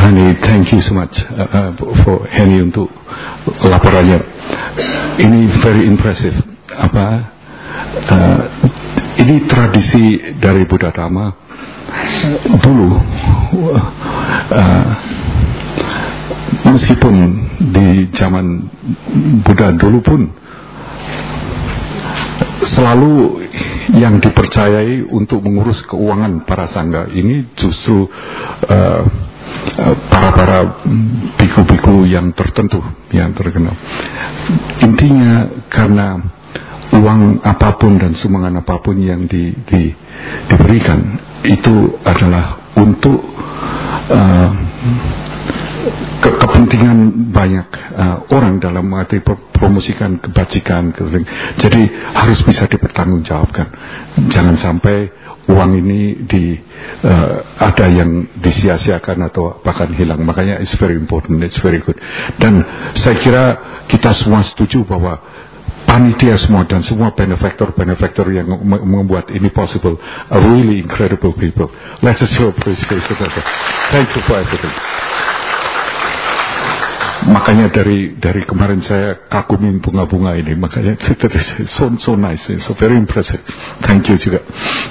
Hani, thank you so much for Hani untuk laporannya. Ini very impressive. Ini tradisi dari Buddha Dhamma dulu. Meskipun di zaman Buddha dulu pun selalu yang dipercayai untuk mengurus keuangan para sangga ini justru para biku-biku yang tertentu, yang terkenal. Intinya karena uang apapun dan sumbangan apapun yang diberikan itu adalah untuk kepentingan banyak orang dalam arti promosikan kebajikan. Jadi harus bisa dipertanggungjawabkan. Jangan sampai uang ini ada yang disia-siakan atau bahkan hilang. Makanya it's very important, it's very good. Dan saya kira kita semua setuju bahwa panitia semua dan semua benefactor yang membuat ini possible are really incredible people. Let's just show appreciation. Thank you for everything. Makanya dari kemarin saya kagumin bunga-bunga ini, makanya so nice, so very impressive. Thank you juga.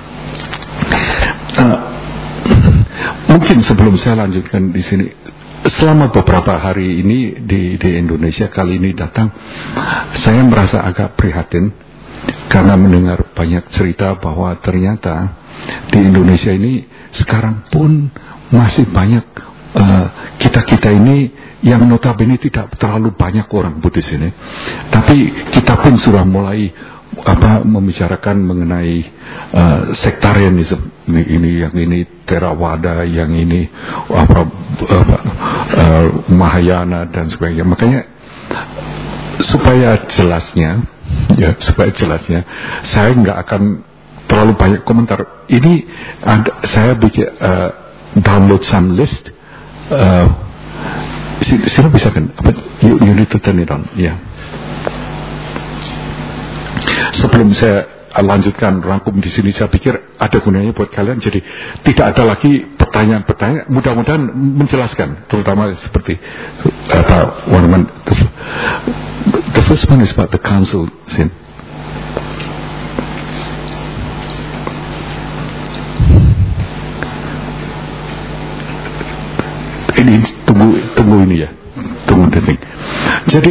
Mungkin sebelum saya lanjutkan di sini, selama beberapa hari ini di Indonesia kali ini datang, saya merasa agak prihatin karena mendengar banyak cerita bahwa ternyata di Indonesia ini sekarang pun masih banyak kita ini yang notabene tidak terlalu banyak orang Buddhis ini, tapi kita pun sudah mulai membicarakan mengenai sektarianism ini, yang ini Theravada, yang ini Mahayana dan sebagainya. Makanya supaya jelasnya saya nggak akan terlalu banyak komentar. Ini saya bikin download some list. Sila bisa kan? You need to turn it on. Yeah. Sebelum saya lanjutkan rangkum di sini, saya pikir ada gunanya buat kalian. Jadi tidak ada lagi pertanyaan-pertanyaan. Mudah-mudahan menjelaskan, terutama seperti the first one is about the council sin. Ini tunggu ini ya, tunggu detik. Jadi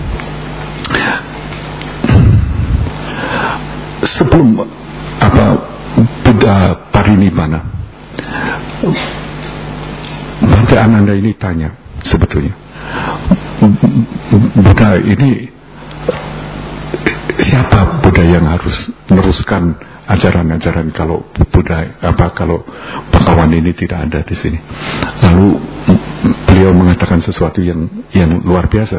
sebelum Buddha Parinibbana, Bhante Ananda ini tanya sebetulnya, Buddha ini siapa Buddha yang harus meneruskan ajaran-ajaran kalau Buddha kalau Bhagawan ini tidak ada di sini. Lalu beliau mengatakan sesuatu yang luar biasa.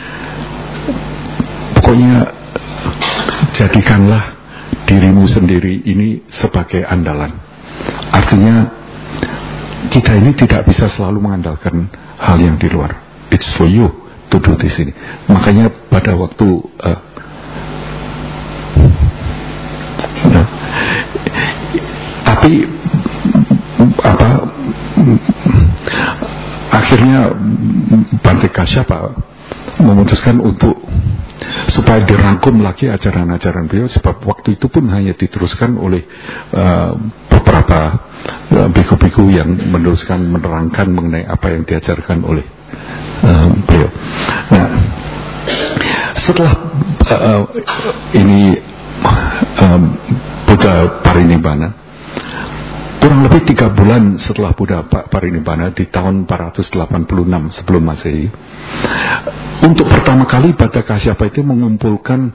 Pokoknya jadikanlah dirimu sendiri ini sebagai andalan. Artinya kita ini tidak bisa selalu mengandalkan hal yang di luar. It's for you to do di sini. Makanya pada waktu tapi akhirnya Bhante Kasyapa memutuskan untuk supaya dirangkum lagi ajaran-ajaran beliau, sebab waktu itu pun hanya diteruskan oleh beberapa biku-biku yang menerangkan mengenai apa yang diajarkan oleh beliau. Nah, setelah ini Buddha Parinibbana, kurang lebih 3 bulan setelah Buddha Parinibbana di tahun 486 sebelum Masehi, untuk pertama kali Bhante Kasyapa itu mengumpulkan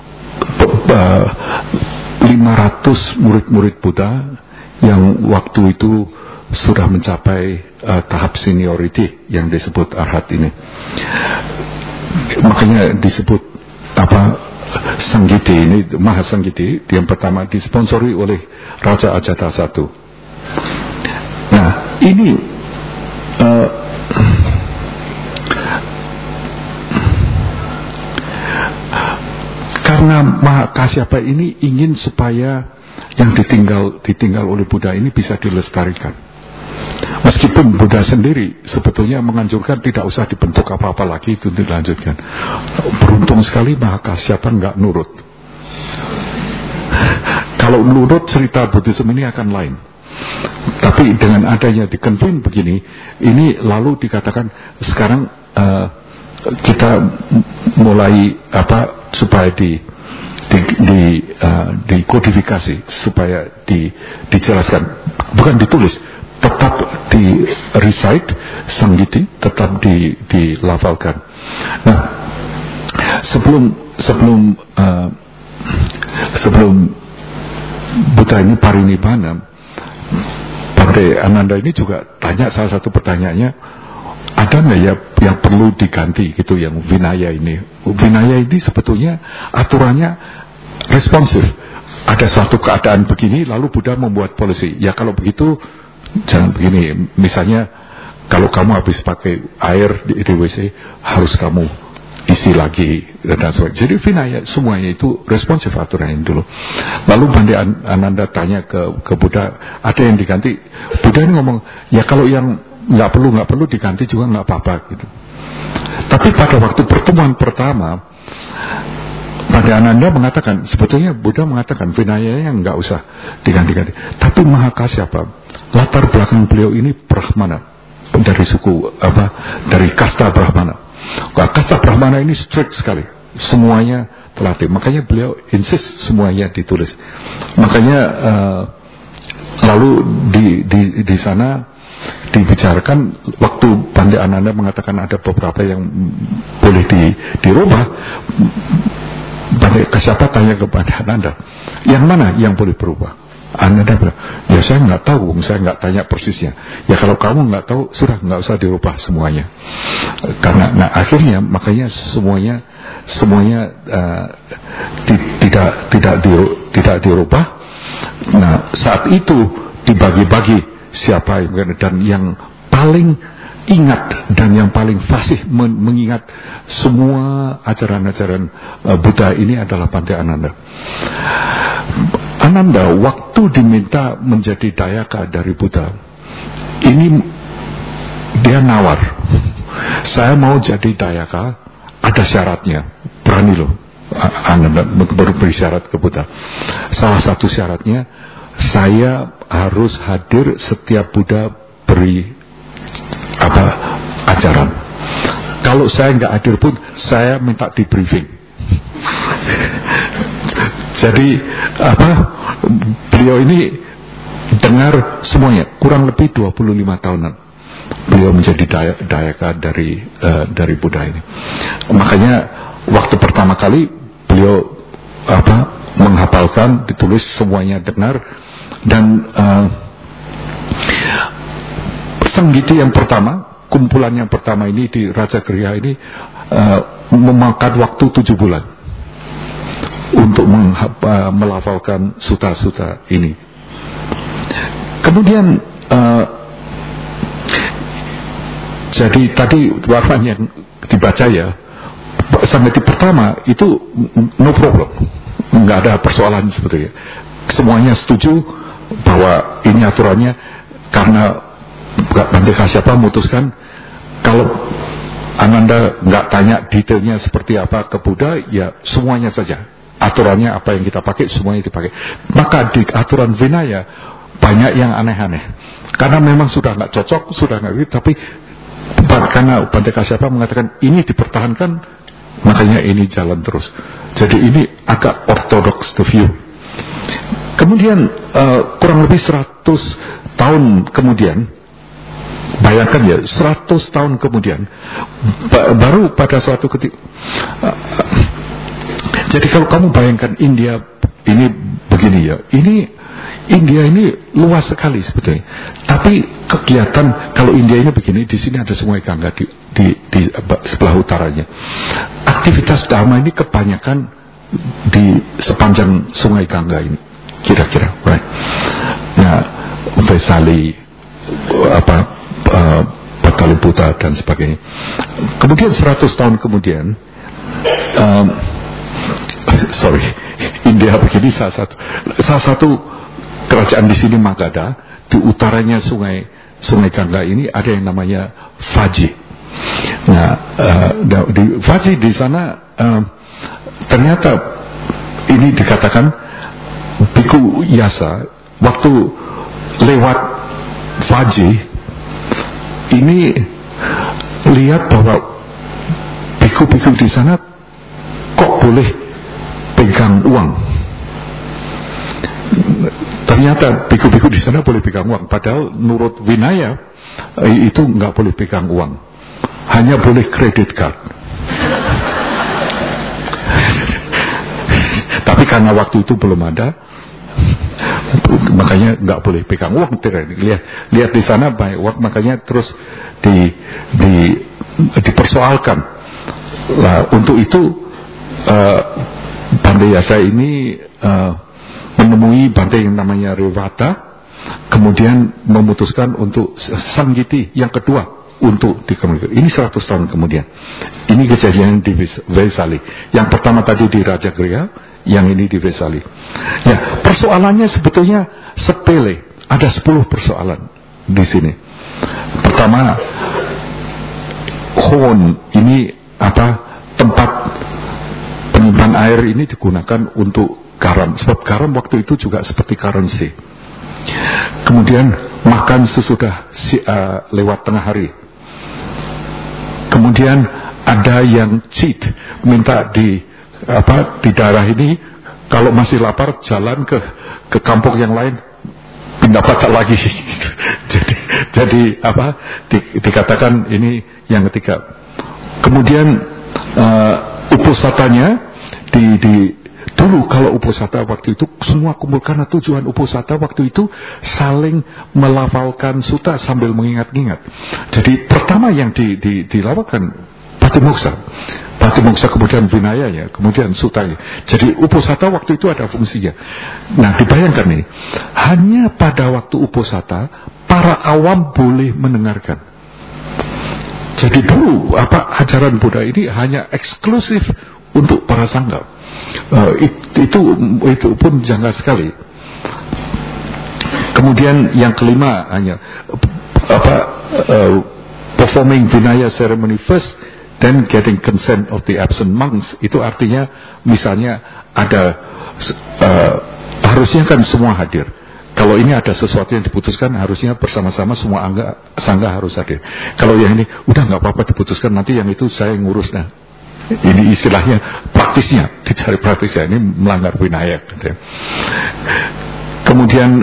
500 murid-murid Buddha yang waktu itu sudah mencapai tahap seniority yang disebut arhat ini. Makanya disebut Sanggiti ini, Mahasanggiti, yang pertama disponsori oleh Raja Ajata I. Nah, ini karena Mahakasyapa ini ingin supaya yang ditinggal oleh Buddha ini bisa dilestarikan. Meskipun Buddha sendiri sebetulnya menganjurkan tidak usah dibentuk apa-apa lagi, itu dilanjutkan. Beruntung sekali Mahakasyapa nggak nurut. Kalau nurut, cerita Buddhisme ini akan lain. Tapi dengan adanya dikentuin begini, ini lalu dikatakan sekarang kita mulai supaya dikodifikasi, supaya dijelaskan, bukan ditulis, tetap di recite sanggiti, tetap dilafalkan. Nah, sebelum Buddha ini parinibbana, Bhante Ananda ini juga tanya salah satu pertanyaannya, ada nggak ya yang perlu diganti gitu, yang Vinaya ini. Vinaya ini sebetulnya aturannya responsif. Ada suatu keadaan begini, lalu Buddha membuat polisi. Ya kalau begitu jangan begini. Misalnya kalau kamu habis pakai air di WC, harus kamu isi lagi dan sebagainya. Jadi Vinaya semuanya itu responsif aturan ini dulu. Lalu Bhante Ananda tanya ke Buddha, ada yang diganti? Buddha ini ngomong, ya kalau yang nggak perlu diganti juga nggak apa-apa gitu. Tapi pada waktu pertemuan pertama, Bhante Ananda mengatakan, sebetulnya Buddha mengatakan Vinaya yang nggak usah diganti-ganti. Tapi Mahakasyapa, latar belakang beliau ini Brahmana, dari suku dari kasta Brahmana. Kasta Brahmana ini strict sekali, semuanya terlatih. Makanya beliau insist semuanya ditulis. Makanya lalu di sana dibicarakan, waktu Bhante Ananda mengatakan ada beberapa yang boleh dirubah, Bhante Kasyapa tanya ke Bhante Ananda, yang mana yang boleh berubah? Ananda bilang, ya saya nggak tahu, saya nggak tanya persisnya. Ya kalau kamu nggak tahu, sudah nggak usah dirubah semuanya. Karena akhirnya makanya semuanya tidak dirubah. Nah saat itu dibagi-bagi siapa dan yang paling ingat dan yang paling fasih mengingat semua ajaran-ajaran Buddha ini adalah Bhante Ananda. Ananda waktu diminta menjadi dayaka dari Buddha, ini dia nawar, saya mau jadi dayaka, ada syaratnya, berani loh. Ananda beri syarat ke Buddha. Salah satu syaratnya, saya harus hadir setiap Buddha beri ajaran. Kalau saya nggak hadir pun, saya minta di briefing. Jadi beliau ini dengar semuanya, kurang lebih 25 tahunan beliau menjadi dayaka dari Buddha ini. Makanya waktu pertama kali beliau menghafalkan, ditulis, semuanya dengar. Dan sanggiti yang pertama, kumpulan yang pertama ini di Raja Griha ini memakan waktu 7 bulan untuk melafalkan suta-suta ini. Kemudian jadi tadi warfan yang dibaca ya, sanggiti pertama itu no problem, nggak ada persoalan sebetulnya. Semuanya setuju bahwa ini aturannya, karena Bhante Kasyapa memutuskan kalau Ananda nggak tanya detailnya seperti apa ke Buddha, ya semuanya saja. Aturannya apa yang kita pakai, semuanya dipakai. Maka di aturan Vinaya banyak yang aneh-aneh. Karena memang sudah nggak cocok, sudah nggak gitu. Tapi karena Bhante Kasyapa mengatakan ini dipertahankan, makanya ini jalan terus. Jadi ini agak orthodox the view. Kemudian kurang lebih 100 tahun kemudian, bayangkan ya, 100 tahun kemudian, baru pada suatu ketika, jadi kalau kamu bayangkan India ini begini ya, India ini luas sekali sebetulnya. Tapi kegiatan, kalau India ini begini, di sini ada Sungai Gangga di sebelah utaranya. Aktivitas dharma ini kebanyakan di sepanjang Sungai Gangga ini, kira-kira, right? Nah, Vesali, Pataliputra dan sebagainya. Kemudian 100 tahun kemudian, India begini, salah satu kerajaan di sini Magadha, di utaranya Sungai Gangga ini ada yang namanya Vaji. Nah, di Vaji di sana ternyata ini dikatakan Biku Yasa waktu lewat Vaji ini lihat bahwa biku-biku di sana kok boleh pegang uang. Ternyata biku-biku di sana boleh pegang uang, padahal menurut Vinaya itu nggak boleh pegang uang, hanya boleh kredit card. Tapi karena waktu itu belum ada, makanya nggak boleh pegang uang. Lihat di sana banyak uang, makanya terus dipersoalkan. Nah, untuk itu Bante Yasa ini menemui Bante yang namanya Revata, kemudian memutuskan untuk Sanggiti yang kedua untuk dikomunikasi. Ini 100 tahun kemudian. Ini kejadian di Vesali. Yang pertama tadi di Raja Griha, yang ini di Vesali. Ya, persoalannya sebetulnya sepele. Ada 10 persoalan di sini. Pertama, Hon ini tempat penyimpan air ini digunakan untuk garam, sebab garam waktu itu juga seperti currency. Kemudian makan sesudah lewat tengah hari. Kemudian ada yang cheat, minta di daerah ini kalau masih lapar jalan ke kampung yang lain dapat lagi. jadi dikatakan ini yang ketiga. Kemudian uposatanya dulu kalau uposata waktu itu semua kumpul, karena tujuan uposata waktu itu saling melafalkan sutta sambil mengingat-ingat. Jadi pertama yang dilafalkan Patimoksa, kemudian Vinayanya, kemudian sutanya. Jadi uposata waktu itu ada fungsinya. Nah, dibayangkan nih, hanya pada waktu uposata para awam boleh mendengarkan. Jadi dulu ajaran Buddha ini hanya eksklusif untuk para sangga. Itu pun janggal sekali. Kemudian yang kelima hanya performing Vinaya ceremony first, then getting consent of the absent monks. Itu artinya misalnya ada harusnya kan semua hadir. Kalau ini ada sesuatu yang diputuskan, harusnya bersama-sama semua sangga harus hadir. Kalau yang ini udah nggak apa-apa diputuskan, nanti yang itu saya ngurus. Nah, ini istilahnya praktisnya, dicari praktisnya, ini melanggar Vinaya. Gitu. Kemudian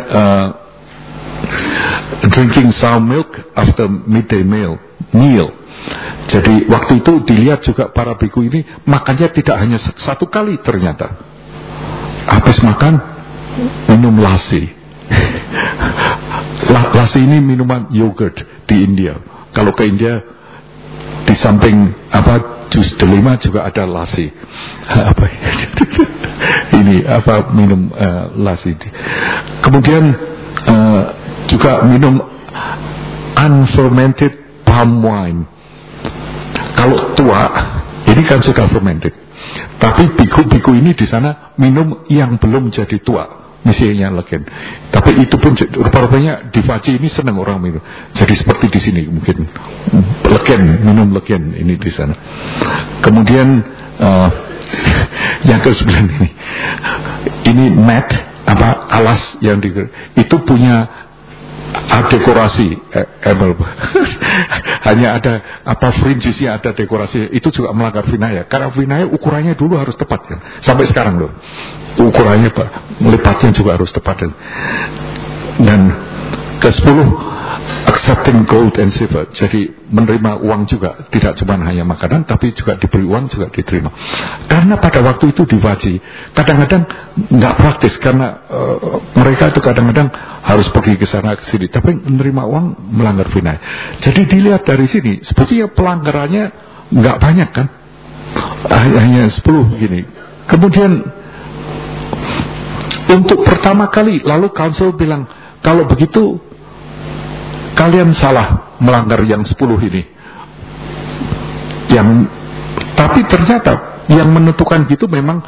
drinking sour milk after midday meal. Jadi waktu itu dilihat juga para biku ini makannya tidak hanya satu kali ternyata. Habis makan minum lasi. Lasi ini minuman yogurt di India. Kalau ke India di samping jus delima juga ada lasi. Ini minum lasi. Kemudian juga minum unfermented palm wine. Kalau tua ini kan sudah fermented. Tapi biku-biku ini di sana minum yang belum jadi tua. Misalnya legen. Tapi itu pun rupa-rupanya di Vaji ini senang orang minum. Jadi seperti di sini mungkin minum legen ini di sana. Kemudian yang ke-9 ini mat alas yang itu punya dekorasi hanya ada fringesnya, ada dekorasi. Itu juga melanggar Vinaya, karena Vinaya ukurannya dulu harus tepat kan, sampai sekarang loh ukurannya melipatnya juga harus tepat. Dan ke-10 accepting gold and silver, jadi menerima uang juga, tidak cuma hanya makanan tapi juga diberi uang juga diterima. Karena pada waktu itu di Vaji kadang-kadang nggak praktis, karena mereka itu kadang-kadang harus pergi ke sana ke sini, tapi menerima uang melanggar Vinaya. Jadi dilihat dari sini sebetulnya pelanggarannya nggak banyak kan, hanya 10 gini. Kemudian untuk pertama kali lalu council bilang, kalau begitu kalian salah melanggar yang 10 ini. Tapi ternyata yang menentukan gitu memang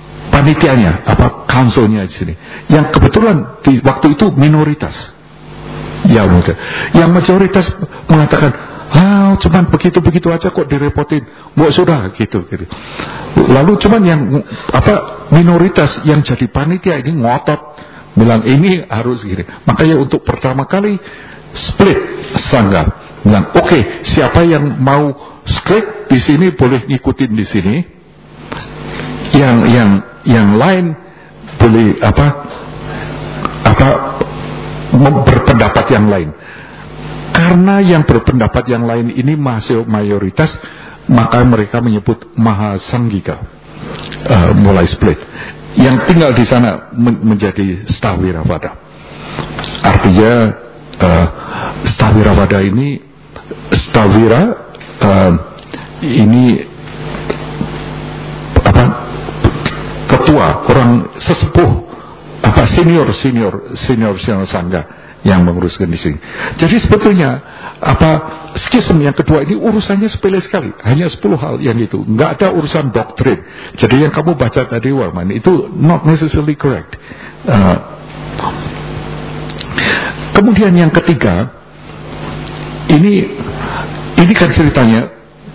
panitianya, councilnya di sini. Yang kebetulan di waktu itu minoritas. Ya mudah. Yang majoritas mengatakan, cuman begitu-begitu aja kok direpotin. Sudah gitu. Lalu cuman yang minoritas yang jadi panitia ini ngotot bilang ini harus gini. Makanya untuk pertama kali split sangga. Bilang oke, siapa yang mau split di sini boleh ngikutin di sini. Yang lain boleh berpendapat yang lain. Karena yang berpendapat yang lain ini masih mayoritas, maka mereka menyebut Mahasanggika, mulai split. Yang tinggal di sana menjadi Stawiravada. Artinya Stawiravada ini ini ketua, orang sesepuh, senior sangga yang menguruskan di sini. Jadi sebetulnya skism yang kedua ini urusannya sepele sekali, hanya 10 hal yang itu, nggak ada urusan doktrin. Jadi yang kamu baca tadi Warman itu not necessarily correct. Kemudian yang ketiga, ini kan ceritanya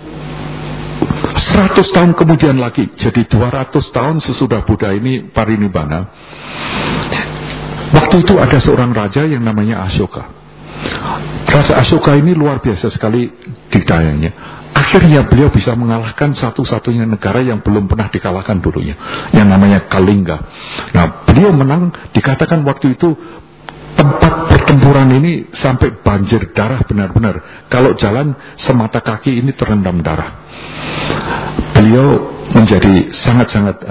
100 tahun kemudian lagi, jadi 200 tahun sesudah Buddha ini parinibbana. Waktu itu ada seorang raja yang namanya Ashoka. Raja Ashoka ini luar biasa sekali dikdayanya. Akhirnya beliau bisa mengalahkan satu-satunya negara yang belum pernah dikalahkan dulunya, yang namanya Kalinga. Nah, beliau menang, dikatakan waktu itu tempat pertempuran ini sampai banjir darah benar-benar. Kalau jalan semata kaki ini terendam darah. Beliau menjadi sangat-sangat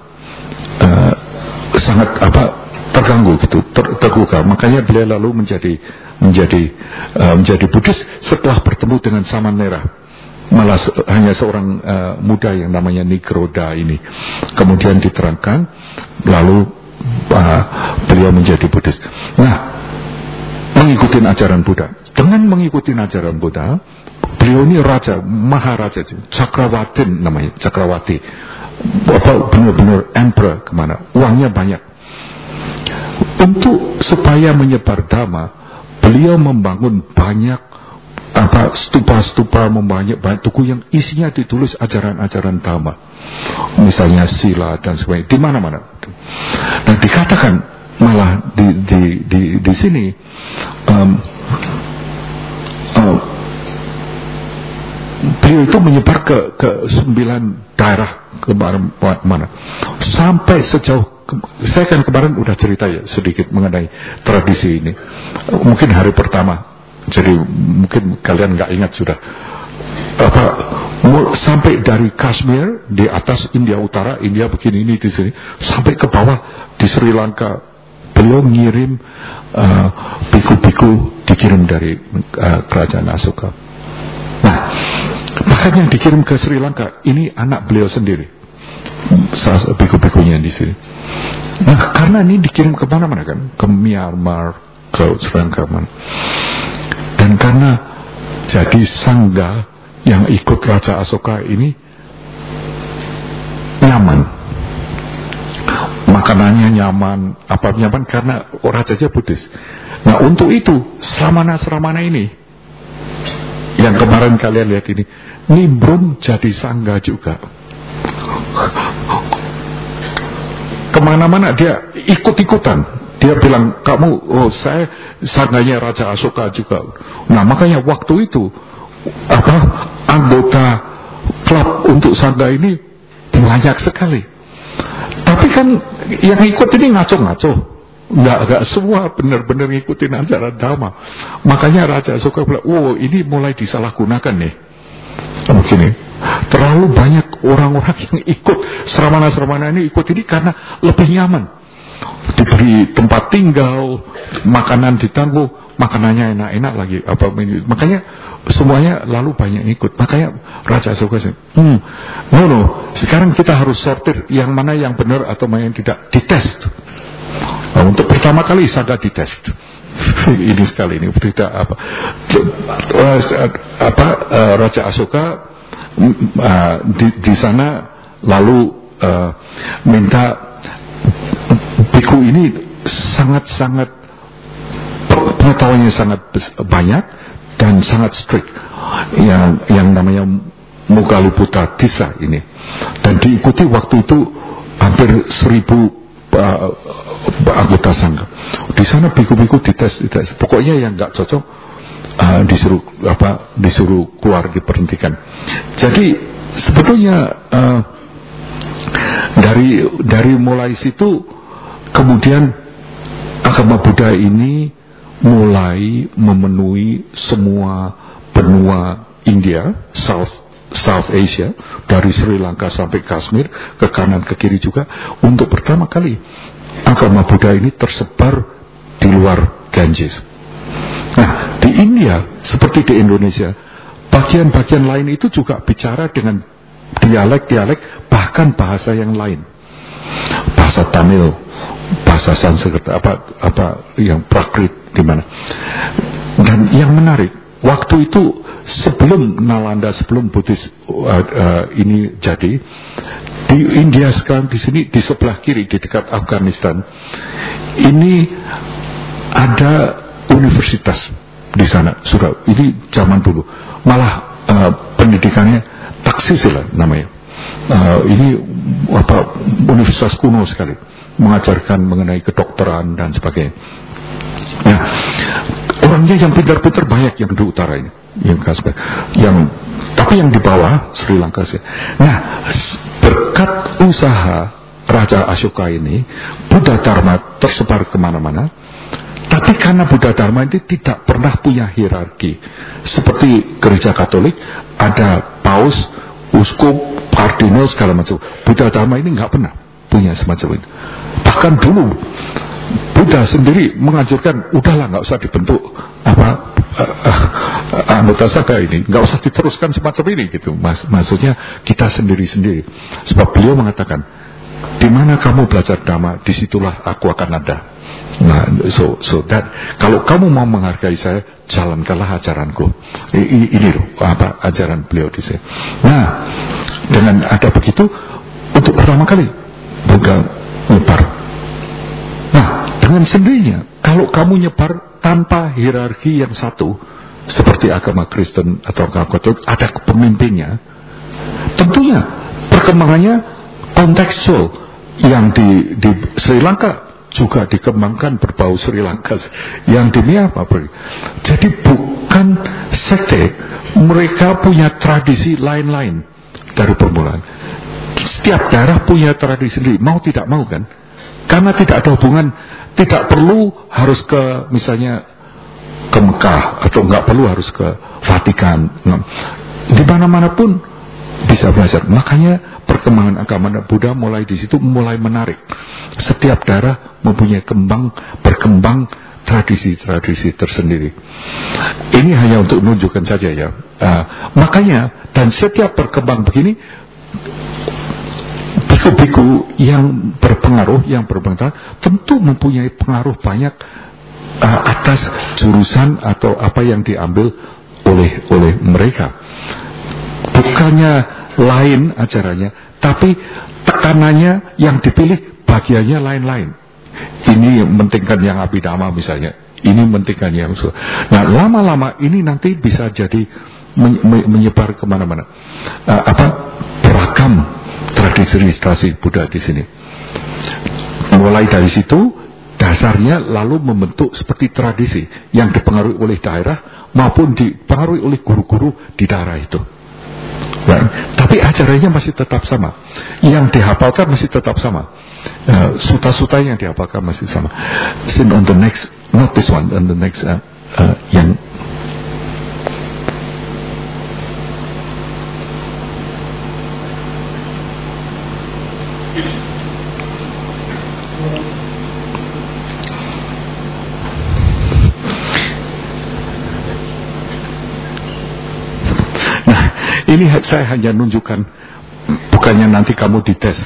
terganggu gitu, tergugah. Makanya beliau lalu menjadi Buddhis setelah bertemu dengan Samanera. Malah hanya seorang muda yang namanya Nigroda ini. Kemudian diterangkan, lalu beliau menjadi Buddhis. Nah, mengikuti ajaran Buddha. Dengan mengikuti ajaran Buddha, beliau ini raja, maharaja, Cakrawatin namanya, Cakrawati. Benar-benar emperor kemana, uangnya banyak. Untuk supaya menyebar dhamma, beliau membangun banyak stupa-stupa, banyak tugu yang isinya ditulis ajaran-ajaran dhamma, misalnya sila dan sebagainya, di mana-mana. Nah, dikatakan malah di sini beliau itu menyebar ke 9 daerah kemana-mana, sampai sejauh saya kan kemarin udah cerita ya sedikit mengenai tradisi ini. Mungkin hari pertama, jadi mungkin kalian nggak ingat sudah. Sampai dari Kashmir di atas India Utara, India begini ini di sini, sampai ke bawah di Sri Lanka, beliau ngirim biku-biku dikirim dari kerajaan Ashoka. Nah, bahkan yang dikirim ke Sri Lanka ini anak beliau sendiri, biku-bikunya di sini. Nah, karena ini dikirim ke mana-mana kan, ke Myanmar, ke Sri Lanka, dan karena jadi sangga yang ikut Raja Ashoka ini nyaman, makanannya nyaman, apa nyaman karena rajanya Buddhis. Nah, untuk itu Sramana ini yang kemarin kalian lihat ini nimbrung jadi sangga juga. Kemana-mana dia ikut-ikutan. Dia bilang, saya sangganya Raja Ashoka juga. Nah, makanya waktu itu anggota klub untuk sangga ini banyak sekali. Tapi kan yang ikut ini ngaco-ngaco, nggak semua benar-benar ngikutin ajaran dhamma. Makanya Raja Ashoka bilang, ini mulai disalahgunakan nih. Begini, terlalu banyak orang-orang yang ikut Sramana ini ikut ini karena lebih nyaman, diberi tempat tinggal, makanan ditanggung, makanannya enak-enak lagi, makanya semuanya lalu banyak ikut. Makanya Raja Ashoka sekarang kita harus sortir yang mana yang benar atau mana yang tidak, dites. Nah, untuk pertama kali sangga dites. Ini sekali ini berita Raja Ashoka di sana lalu minta biku ini sangat-sangat pengetahuannya sangat banyak dan sangat strict, yang namanya Moggaliputta Tissa ini, dan diikuti waktu itu hampir 1.000 anggota sangga. Di sana biku-biku dites, pokoknya yang nggak cocok disuruh keluar, diberhentikan. Jadi sebetulnya dari mulai situ kemudian agama Buddha ini mulai memenuhi semua benua India, South Asia, dari Sri Lanka sampai Kashmir, ke kanan ke kiri juga. Untuk pertama kali agama Buddha ini tersebar di luar Ganges. Nah, di India seperti di Indonesia, bagian-bagian lain itu juga bicara dengan dialek-dialek, bahkan bahasa yang lain, bahasa Tamil, bahasa Sanskerta, apa yang Prakrit di mana. Dan yang menarik, waktu itu sebelum Nalanda, sebelum Buddhis ini jadi, di India sekarang di sini di sebelah kiri di dekat Afghanistan ini ada universitas di sana. Sudah, ini zaman dulu. Malah pendidikannya Taksisila namanya. Ini universitas kuno sekali, mengajarkan mengenai kedokteran dan sebagainya. Nah, orangnya yang pintar-pintar banyak yang di utara ini, yang Kashmir, tapi yang di bawah Sri Lanka sih. Nah, berkat usaha Raja Ashoka ini, Buddha Dharma tersebar kemana-mana. Tapi karena Buddha Dharma ini tidak pernah punya hierarki, seperti gereja Katolik ada paus, uskup, kardinal segala macam. Buddha Dharma ini nggak pernah punya semacam itu. Bahkan dulu Buddha sendiri menganjurkan, udahlah nggak usah dibentuk anggota sangga ini, nggak usah diteruskan semacam ini gitu. Maksudnya kita sendiri-sendiri. Sebab beliau mengatakan, di mana kamu belajar dhamma, disitulah aku akan ada. Nah, so that kalau kamu mau menghargai saya, jalankanlah ajaranku. Ini loh ajaran beliau di sini. Nah, dengan ada begitu, untuk pertama kali Buddha nyebar. Nah, dengan sendirinya, kalau kamu nyebar tanpa hierarki yang satu, seperti agama Kristen atau agama Katolik, ada pemimpinnya, tentunya perkembangannya kontekstual. Yang di Sri Lanka juga dikembangkan berbau Sri Lanka, yang di Myanmar. Jadi bukan sekte, mereka punya tradisi lain-lain dari permulaan. Setiap daerah punya tradisi sendiri, mau tidak mau kan, karena tidak ada hubungan, tidak perlu harus ke misalnya ke Mekah, atau nggak perlu harus ke Vatikan. Di mana-mana pun bisa belajar. Makanya perkembangan agama Buddha mulai di situ mulai menarik. Setiap daerah mempunyai berkembang tradisi-tradisi tersendiri. Ini hanya untuk menunjukkan saja ya. Makanya, dan setiap berkembang begini, biku-biku yang berpengaruh, yang berpengaruh, tentu mempunyai pengaruh banyak atas jurusan atau apa yang diambil oleh mereka. Bukannya lain ajarannya, tapi tekanannya yang dipilih bagiannya lain-lain. Ini mementingkan yang Abhidhamma misalnya, ini mementingkan yang nah, lama-lama ini nanti bisa jadi menyebar kemana-mana. Beragam tradisi Buddha di sini. Mulai dari situ, dasarnya lalu membentuk seperti tradisi yang dipengaruhi oleh daerah maupun dipengaruhi oleh guru-guru di daerah itu. Right. Tapi ajarannya masih tetap sama, yang dihafalkan masih tetap sama, suta-suta yang dihafalkan masih sama. Sin on the next, not this one, on the next yang ini saya hanya nunjukkan, bukannya nanti kamu dites.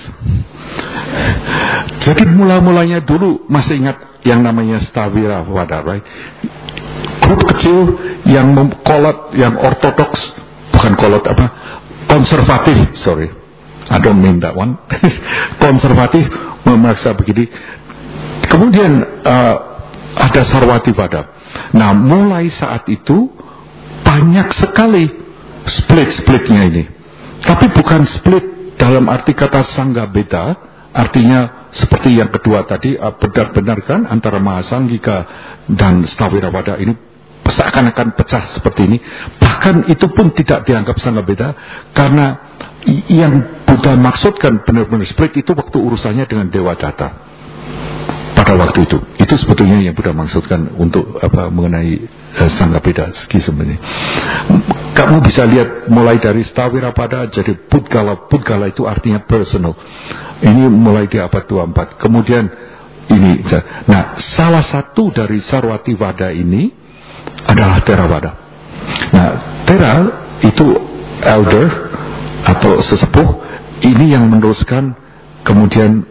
Jadi mulanya dulu masih ingat yang namanya Stavira Vada, right? Grup kecil yang kolot, yang ortodoks, bukan kolot konservatif, sorry, I don't mean that one. Konservatif memaksa begini. Kemudian ada Sarwati Vada. Nah, mulai saat itu banyak sekali split-splitnya ini. Tapi bukan split dalam arti kata Sangga Beda, artinya seperti yang kedua tadi, benar-benar kan antara Mahasanggika dan Stawirawada ini seakan-akan pecah seperti ini. Bahkan itu pun tidak dianggap Sangga Beda, karena yang Buddha maksudkan benar-benar split itu waktu urusannya dengan Dewa Datta. Pada waktu itu sebetulnya yang Buddha maksudkan untuk mengenai Sangga Beda skism ini. Kamu bisa lihat mulai dari Stawirawada jadi Pudgala. Pudgala itu artinya personal. Ini mulai di abad 24. Kemudian ini. Nah, salah satu dari Sarwativada ini adalah Theravada. Nah, Thera itu elder atau sesepuh, ini yang meneruskan. Kemudian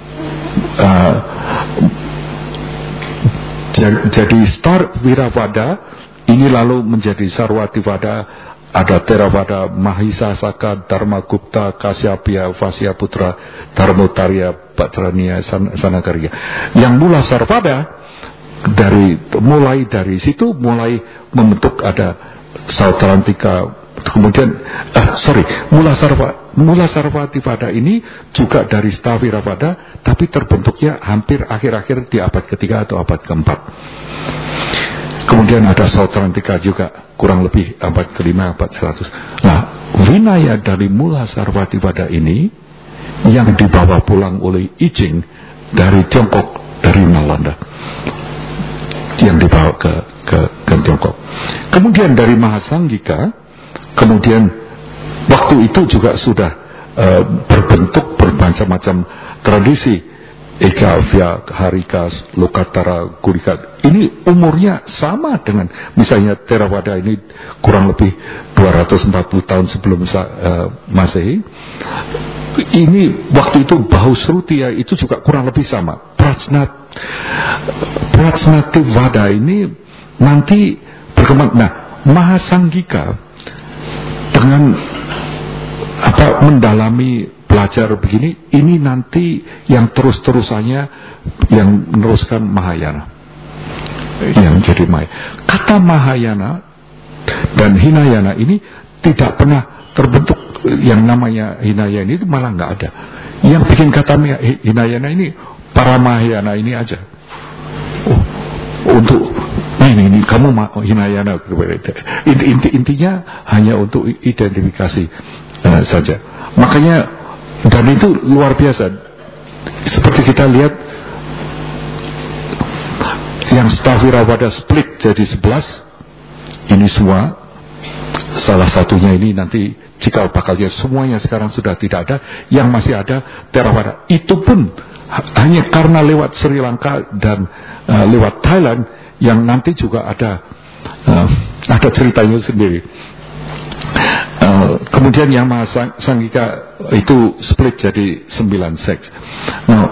jadi Stawirawada ini lalu menjadi Sarwativada. Ada Theravada, Mahisasaka, Dharmagupta, Kasyapya, Vasyaputra, Dharmotarya, Bhadranya, Sanakarya. Yang mula Sarvada mulai dari situ mulai membentuk ada Sautrantika. Kemudian mula Sarwativada ini juga dari Stawirawada, tapi terbentuknya hampir akhir-akhir di abad ketiga atau abad keempat. Kemudian ada Sautrantika juga, kurang lebih abad kelima, abad 100. Nah, Vinaya dari mula Sarwativada ini yang dibawa pulang oleh I Ching dari Tiongkok, dari Nalanda, yang dibawa ke Tiongkok. Kemudian dari Mahasanggika, kemudian waktu itu juga sudah berbentuk bermacam-macam tradisi. Eka, Vya, Harika, Lokatara, Gurika. Ini umurnya sama dengan misalnya Theravada ini kurang lebih 240 tahun sebelum Masehi. Ini waktu itu Bahusrutia itu juga kurang lebih sama. Prajnativada ini nanti berkembang. Nah, Mahasanggika dengan mendalami belajar begini, ini nanti yang terus-terusannya yang meneruskan Mahayana, yang jadi Mahayana. Kata Mahayana dan Hinayana ini tidak pernah terbentuk. Yang namanya Hinayana ini malah nggak ada. Yang bikin kata Hinayana ini para Mahayana ini aja. Untuk ini kamu Hinayana, intinya hanya untuk identifikasi saja. Makanya, dan itu luar biasa. Seperti kita lihat yang Stawirawada split jadi 11. Ini semua, salah satunya ini nanti cikal bakalnya semuanya sekarang sudah tidak ada. Yang masih ada Theravada. Itu pun hanya karena lewat Sri Lanka dan lewat Thailand, yang nanti juga ada ceritanya sendiri. Kemudian yang Mahasanggika itu split jadi 9 seks. Now,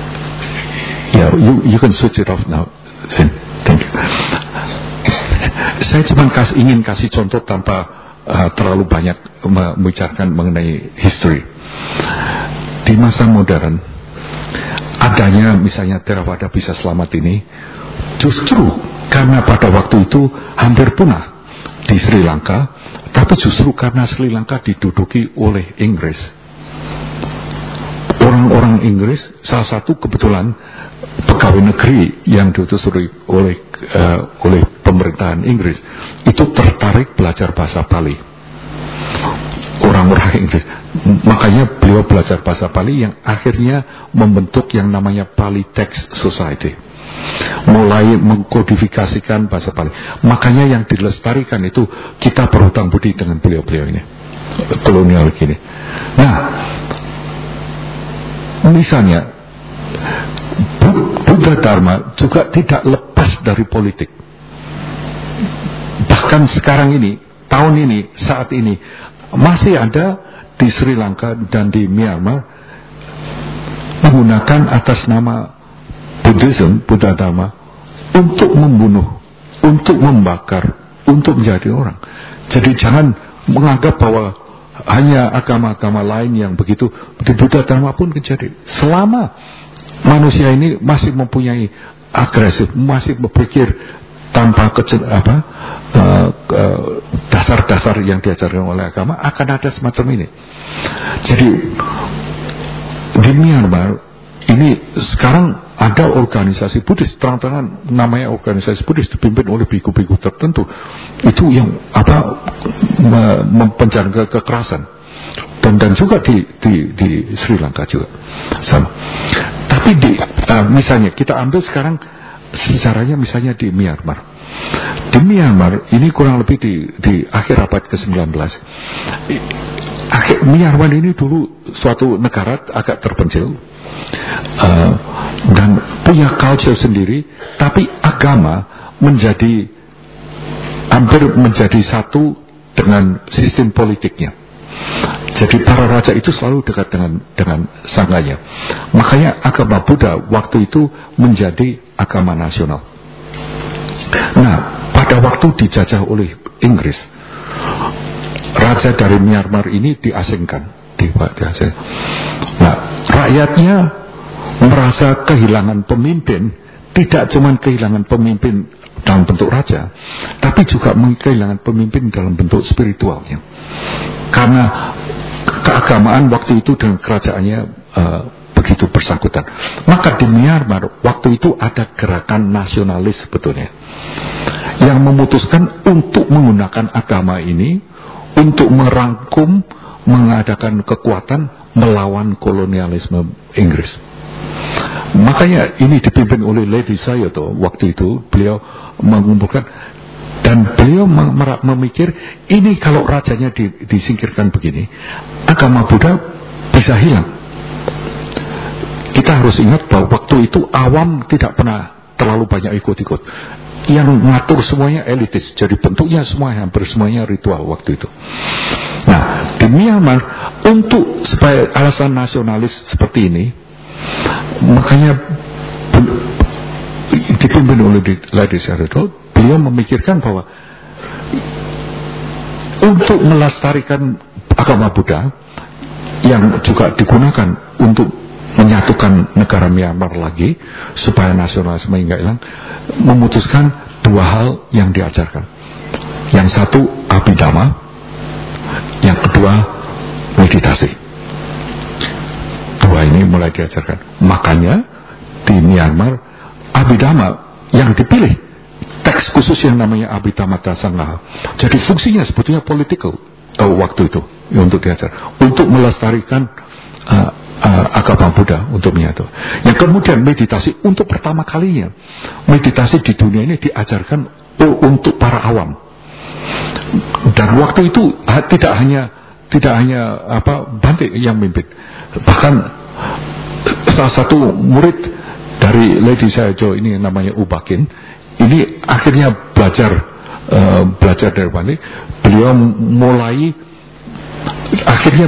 you can switch it off now, Sin. Thank you. Saya cuma ingin kasih contoh tanpa terlalu banyak membicarakan mengenai history. Di masa modern, adanya misalnya Theravada bisa selamat ini, justru karena pada waktu itu hampir punah di Sri Lanka, tapi justru karena Sri Lanka diduduki oleh Inggris. Orang-orang Inggris, salah satu kebetulan pegawai negeri yang diutus oleh pemerintahan Inggris, itu tertarik belajar bahasa Pali. Orang-orang Inggris, makanya beliau belajar bahasa Pali yang akhirnya membentuk yang namanya Pali Text Society. Mulai mengkodifikasikan bahasa Pali. Makanya yang dilestarikan itu, kita berhutang budi dengan beliau-beliau ini, kolonial gini. Nah, misalnya Buddha Dharma juga tidak lepas dari politik. Bahkan sekarang ini, tahun ini, saat ini masih ada di Sri Lanka dan di Myanmar menggunakan atas nama Buddhism, Buddha Dharma, untuk membunuh, untuk membakar, untuk menjadi orang. Jadi jangan menganggap bahwa hanya agama-agama lain yang begitu. Di Buddha Dharma pun terjadi. Selama manusia ini masih mempunyai agresif, masih berpikir tanpa dasar-dasar yang diajarkan oleh agama, akan ada semacam ini. Jadi di Myanmar ini sekarang ada organisasi Buddhis, terang-terangan namanya organisasi Buddhis, dipimpin oleh biku-biku tertentu, itu yang mempenjara kekerasan, dan juga di Sri Lanka juga sama. Tapi misalnya kita ambil sekarang sejarahnya, misalnya di Myanmar. Di Myanmar ini kurang lebih di akhir abad ke-19. Myanmar ini dulu suatu negara agak terpencil, dan punya culture sendiri, tapi agama hampir menjadi satu dengan sistem politiknya. Jadi para raja itu selalu dekat dengan sangganya. Makanya agama Buddha waktu itu menjadi agama nasional. Nah, pada waktu dijajah oleh Inggris, raja dari Myanmar ini diasingkan. Nah, rakyatnya merasa kehilangan pemimpin, tidak cuma kehilangan pemimpin dalam bentuk raja, tapi juga kehilangan pemimpin dalam bentuk spiritualnya. Karena keagamaan waktu itu dengan kerajaannya begitu bersangkutan. Maka di Myanmar waktu itu ada gerakan nasionalis sebetulnya, yang memutuskan untuk menggunakan agama ini untuk merangkum, mengadakan kekuatan melawan kolonialisme Inggris. Makanya ini dipimpin oleh Ledi Sayadaw waktu itu. Beliau mengumpulkan, dan beliau memikir, ini kalau rajanya disingkirkan begini, agama Buddha bisa hilang. Kita harus ingat bahwa waktu itu awam tidak pernah terlalu banyak ikut-ikut. Yang ngatur semuanya elitis, jadi bentuknya hampir semuanya ritual waktu itu. Nah, di Myanmar untuk supaya alasan nasionalis seperti ini, makanya dipimpin oleh Ledi Sayadaw, beliau memikirkan bahwa untuk melestarikan agama Buddha yang juga digunakan untuk menyatukan negara Myanmar lagi supaya nasionalisme nggak hilang, memutuskan dua hal yang diajarkan. Yang satu Abhidhamma, yang kedua meditasi. Dua ini mulai diajarkan. Makanya di Myanmar Abhidhamma yang dipilih, teks khusus yang namanya Abhidhammata Sangha. Jadi fungsinya sebetulnya political waktu itu untuk diajar, untuk melestarikan agama Buddha, untuk menyatu. Yang kemudian meditasi untuk pertama kalinya, meditasi di dunia ini diajarkan untuk para awam. Dan waktu itu tidak hanya Bante yang mimpin, bahkan salah satu murid dari Ledi Sayadaw ini namanya U Bakin, ini akhirnya belajar dari Bante. Beliau mulai akhirnya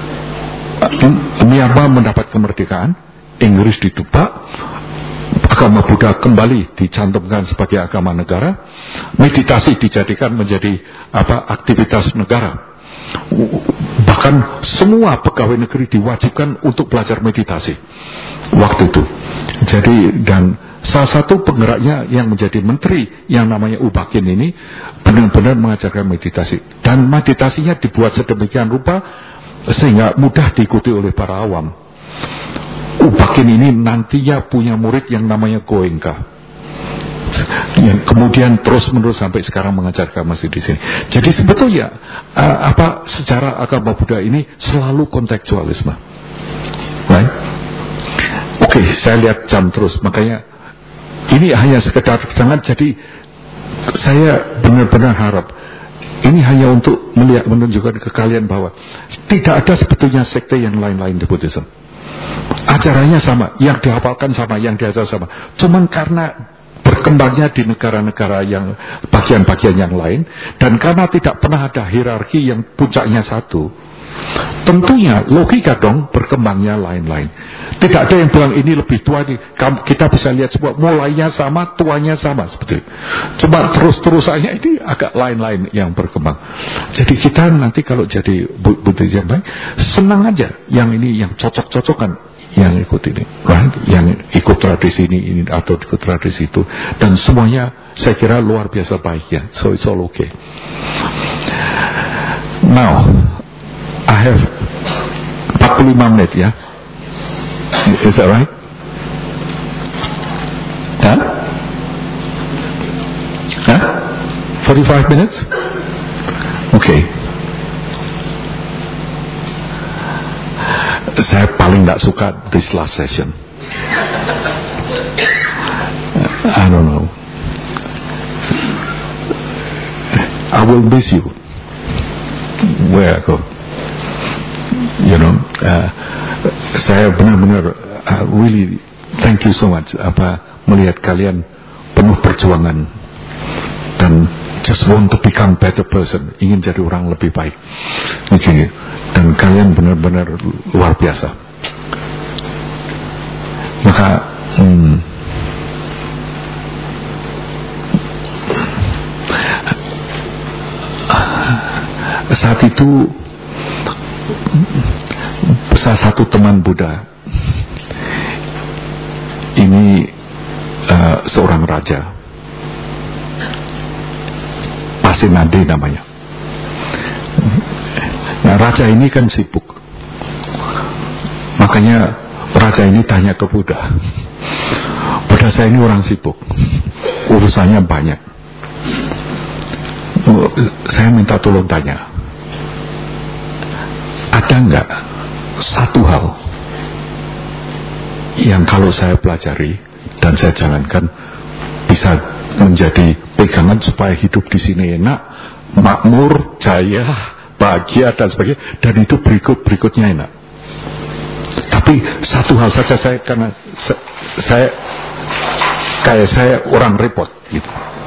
Myanmar mendapat kemerdekaan, Inggris ditebak, agama Buddha kembali dicantumkan sebagai agama negara, meditasi dijadikan menjadi aktivitas negara. Bahkan semua pegawai negeri diwajibkan untuk belajar meditasi waktu itu. Jadi, dan salah satu penggeraknya yang menjadi menteri yang namanya U Bakin ini benar-benar mengajarkan meditasi, dan meditasinya dibuat sedemikian rupa sehingga mudah diikuti oleh para awam. U Bakin ini nantinya punya murid yang namanya Goenka, yang kemudian terus-menerus sampai sekarang mengajarkan masih di sini. Jadi sebetulnya secara agama Buddha ini selalu kontekstualisme. Right? Oke, saya lihat jam terus, makanya ini hanya sekedar jangan. Jadi saya benar-benar harap ini hanya untuk menunjukkan ke kalian bahwa tidak ada sebetulnya sekte yang lain-lain di Buddhism. Acaranya sama, yang dihafalkan sama, yang diajar sama. Cuman karena berkembangnya di negara-negara yang bagian-bagian yang lain, dan karena tidak pernah ada hierarki yang puncaknya satu, Tentunya logika dong berkembangnya lain-lain. Tidak ada yang bilang ini lebih tua, kita bisa lihat semua mulainya sama, tuanya sama seperti itu. Cuma terus-terusannya ini agak lain-lain yang berkembang. Jadi kita nanti kalau jadi Buddhis yang baik, senang aja yang ini yang cocok-cocokan, yang ikut ini, right? Yang ikut tradisi ini atau ikut tradisi itu, dan semuanya saya kira luar biasa baiknya. So it's all okay. Now I have 45 menit ya. Is that right? Huh? 45 minutes? Okay. Saya paling tidak suka this last session. I don't know. I will miss you where I go. You know, saya benar-benar really thank you so much melihat kalian penuh perjuangan dan just want to become better person, ingin jadi orang lebih baik begini, dan kalian benar-benar luar biasa. Maka saat itu salah satu teman Buddha ini seorang raja, Pasenadi namanya. Nah, raja ini kan sibuk, makanya raja ini tanya ke Buddha, Buddha saya ini orang sibuk, urusannya banyak, saya minta tolong tanya, ada nggak satu hal yang kalau saya pelajari dan saya jalankan bisa menjadi pegangan supaya hidup di sini enak, makmur, jaya, bahagia dan sebagainya, dan itu berikutnya enak. Tapi satu hal saja karena saya orang repot gitu.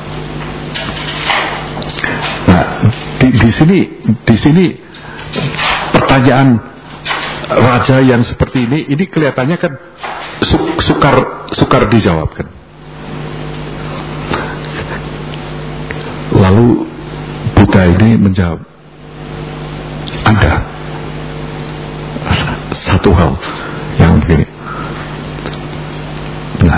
Nah, di sini pertanyaan raja yang seperti ini kelihatannya kan sukar dijawabkan. Lalu Buddha ini menjawab, ada satu hal yang begini. Nah,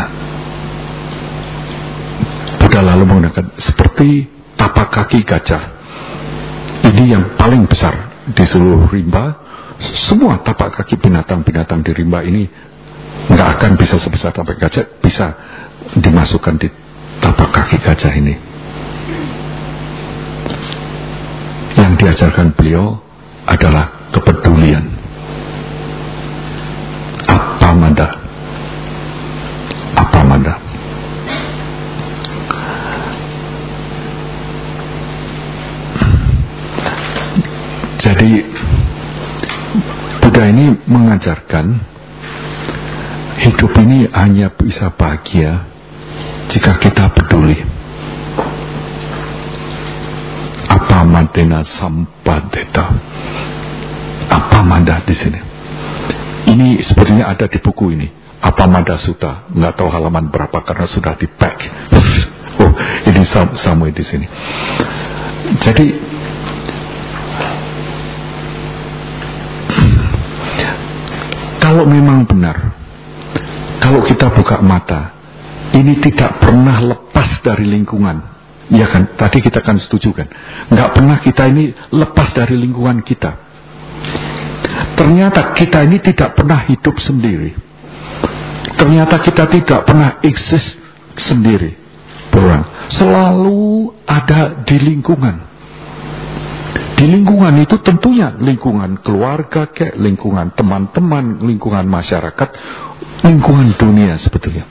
Buddha lalu menggunakan seperti tapak kaki gajah. Ini yang paling besar di seluruh rimba. Semua tapak kaki binatang-binatang di rimba ini nggak akan bisa sebesar tapak gajah, bisa dimasukkan di tapak kaki gajah ini. Yang diajarkan beliau adalah kepedulian. Apamada. Jadi Buddha ini mengajarkan hidup ini hanya bisa bahagia jika kita peduli. Apamadena sampadeta. Apamada di sini. Ini sepertinya ada di buku ini. Apamada Sutta. Nggak tahu halaman berapa karena sudah di pack. Oh, ini sama di sini. Jadi kalau memang benar, kalau kita buka mata, ini tidak pernah lepas dari lingkungan. Ya kan, tadi kita kan setuju kan, nggak pernah kita ini lepas dari lingkungan kita. Ternyata kita ini tidak pernah hidup sendiri. Ternyata kita tidak pernah eksis sendiri. Selalu ada di lingkungan. Di lingkungan itu tentunya lingkungan keluarga, lingkungan teman-teman, lingkungan masyarakat, lingkungan dunia sebetulnya.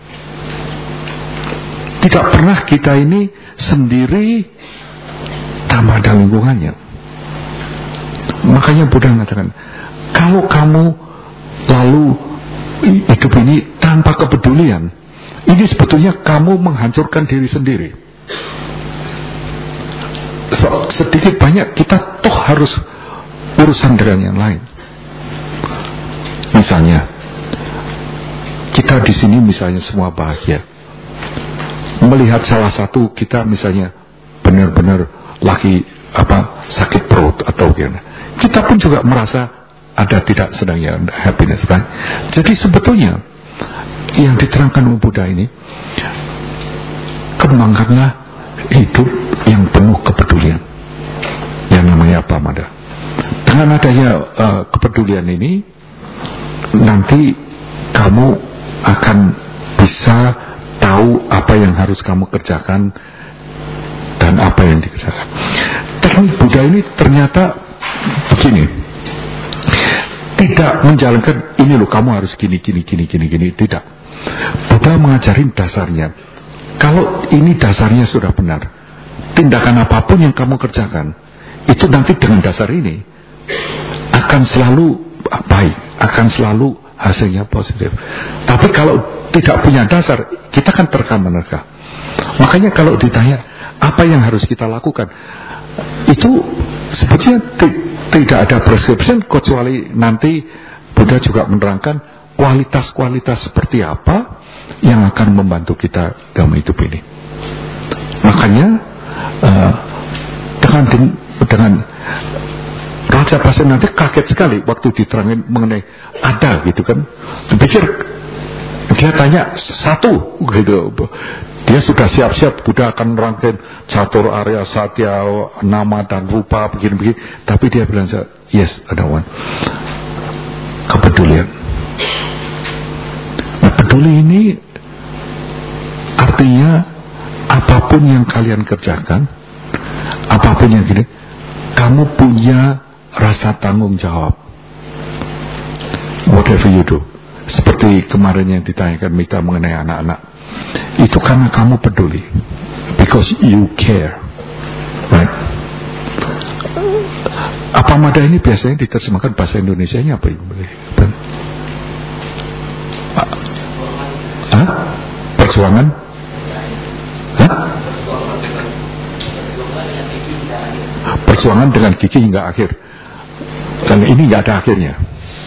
Tidak pernah kita ini sendiri tanpa ada lingkungannya. Makanya Buddha mengatakan, kalau kamu lalu hidup ini tanpa kepedulian, ini sebetulnya kamu menghancurkan diri sendiri. Sedikit banyak kita toh harus urusan dengan yang lain. Misalnya, kita di sini misalnya semua bahagia. Melihat salah satu kita misalnya benar-benar lagi sakit perut atau gimana, kita pun juga merasa ada tidak sedangnya happiness, right? Jadi sebetulnya yang diterangkan oleh Buddha ini, kembangkanlah hidup yang penuh kepedulian, yang namanya pamada. Dengan adanya kepedulian ini, nanti kamu akan bisa tahu apa yang harus kamu kerjakan dan apa yang dikerjakan. Teknik Buddha ini ternyata begini, tidak menjalankan ini loh kamu harus gini, tidak. Buddha mengajarin dasarnya. Kalau ini dasarnya sudah benar, tindakan apapun yang kamu kerjakan itu nanti dengan dasar ini akan selalu baik, akan selalu hasilnya positif. Tapi kalau tidak punya dasar, kita kan terka-menerka. Makanya kalau ditanya apa yang harus kita lakukan, itu sebetulnya tidak ada prescription, kecuali nanti Buddha juga menerangkan kualitas-kualitas seperti apa yang akan membantu kita dalam hidup ini. Makanya dengan Raja Pasir nanti kaget sekali waktu diterangin mengenai ada gitu kan. Dipikir dia tanya satu gitu. Dia sudah siap-siap Buddha akan merangkai catur Arya Satya, nama dan rupa begini-begini. Tapi dia bilang, yes, ada one. Kepedulian. Nah, peduli ini artinya apapun yang kalian kerjakan, apapun yang gini, kamu punya rasa tanggung jawab. Whatever you do. Seperti kemarin yang ditanyakan Mita mengenai anak-anak, itu karena kamu peduli, because you care, right? Apa mada ini biasanya diterjemahkan bahasa Indonesianya apa? Perjuangan? Perjuangan dengan gigi hingga akhir. Dan ini nggak ada akhirnya.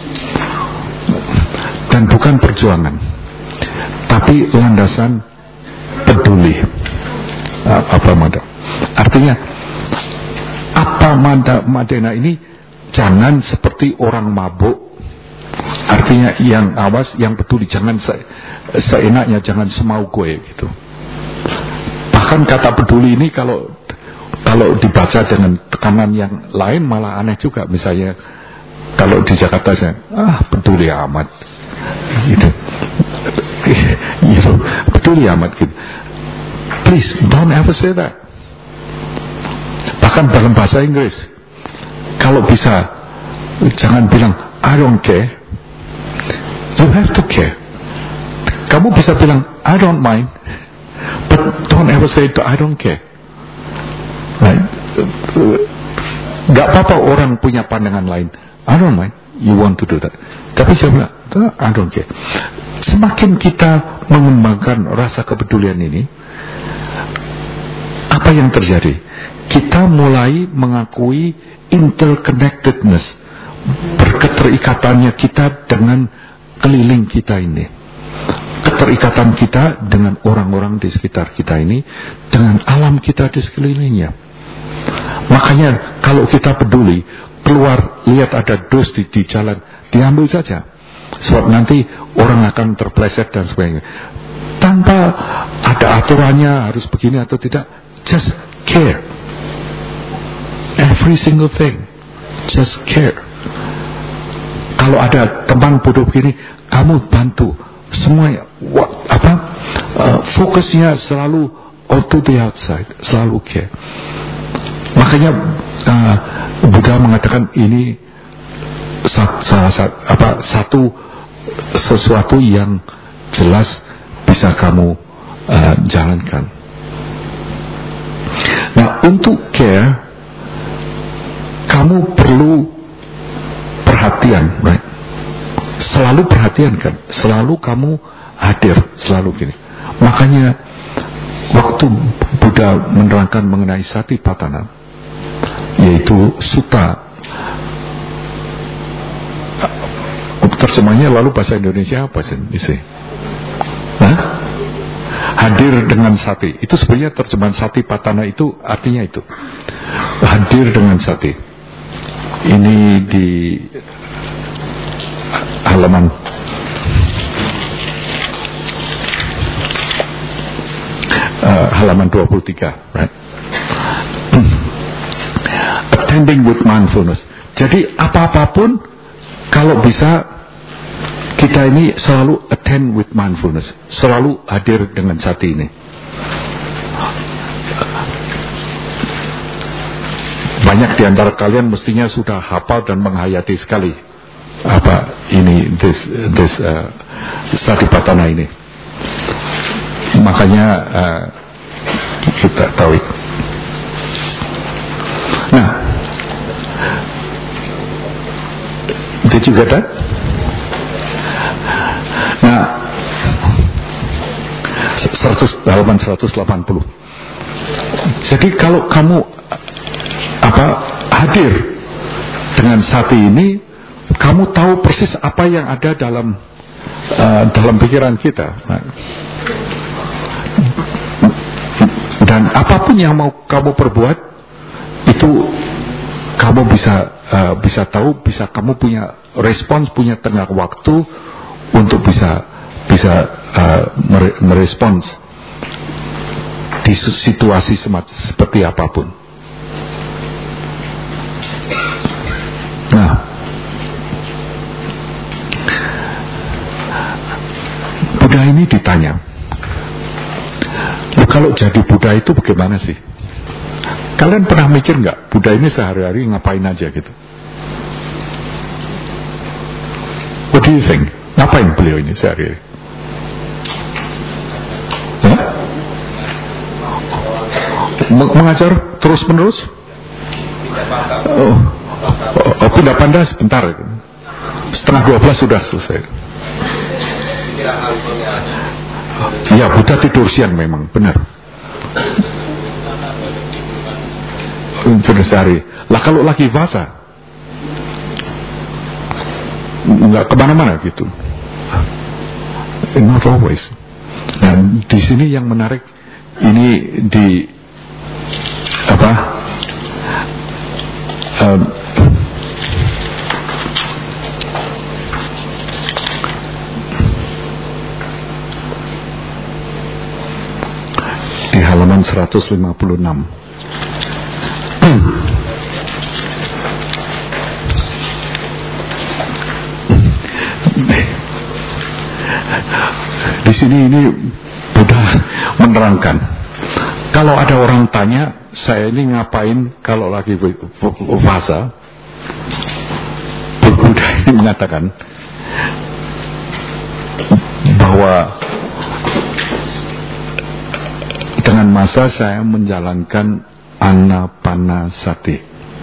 Dan bukan perjuangan, tapi landasan peduli. Apa mada? Artinya apa madena ini jangan seperti orang mabuk. Artinya yang awas, yang peduli, jangan seenaknya, jangan semau gue gitu. Bahkan kata peduli ini kalau dibaca dengan tekanan yang lain malah aneh juga. Misalnya kalau di Jakarta saya peduli amat gitu. Peduli amat gitu. Please don't ever say that. Bahkan dalam bahasa Inggris, kalau bisa jangan bilang I don't care. You have to care. Kamu bisa bilang I don't mind, but don't ever say I don't care. Right? Gak apa-apa orang punya pandangan lain. I don't mind. You want to do that. Tapi saya bilang I don't care. Semakin kita mengembangkan rasa kepedulian ini, apa yang terjadi? Kita mulai mengakui interconnectedness, berketerikatannya kita dengan keliling kita ini, keterikatan kita dengan orang-orang di sekitar kita ini, dengan alam kita di sekelilingnya. Makanya kalau kita peduli, keluar lihat ada dus di jalan, diambil saja, sebab nanti orang akan terpleset dan sebagainya, tanpa ada aturannya harus begini atau tidak. Just care. Every single thing, just care. Kalau ada teman bodoh begini, kamu bantu. Semuanya, fokusnya selalu to the outside, selalu care. Makanya Buddha mengatakan ini satu sesuatu yang jelas bisa kamu jalankan. Nah, untuk care kamu perlu perhatian, right? Selalu perhatian kan, selalu kamu hadir, selalu gini. Makanya waktu Buddha menerangkan mengenai Satipatthana, yaitu sutta terjemahnya lalu bahasa Indonesia apa sih? Hah? Hadir dengan sati. Itu sebenarnya terjemahan Satipatthana itu artinya itu. Hadir dengan sati. Ini di halaman halaman 23, right? Attending with mindfulness. Jadi apa-apapun kalau bisa kita ini selalu attend with mindfulness, selalu hadir dengan sati ini. Banyak di antara kalian mestinya sudah hafal dan menghayati sekali apa ini this Satipatthana ini. Makanya kita tahu itu. Nah, did you get that? Nah, halaman 180. Jadi kalau kamu hadir dengan sati ini, kamu tahu persis apa yang ada dalam pikiran kita. Nah, dan apapun yang mau kamu perbuat itu kamu bisa tahu, bisa kamu punya respons, punya tengah waktu untuk bisa merespons di situasi seperti apapun. Nah, Buddha ini ditanya, kalau jadi Buddha itu bagaimana sih? Kalian pernah mikir nggak Buddha ini sehari-hari ngapain aja gitu? What do you think? Ngapain beliau ini sehari-hari? Mengajar terus-menerus? Pindah pandai sebentar. Setengah 12 sudah selesai. Ya, Buddha tidur siang memang, benar. Sudah sehari. Lah kalau lagi puasa, nggak kemana-mana gitu. Not always. Dan di sini yang menarik ini di di halaman 156. Di sini ini Buddha menerangkan, kalau ada orang tanya saya ini ngapain kalau lagi puasa, Buddha ini mengatakan bahwa dengan masa saya menjalankan anapanasati.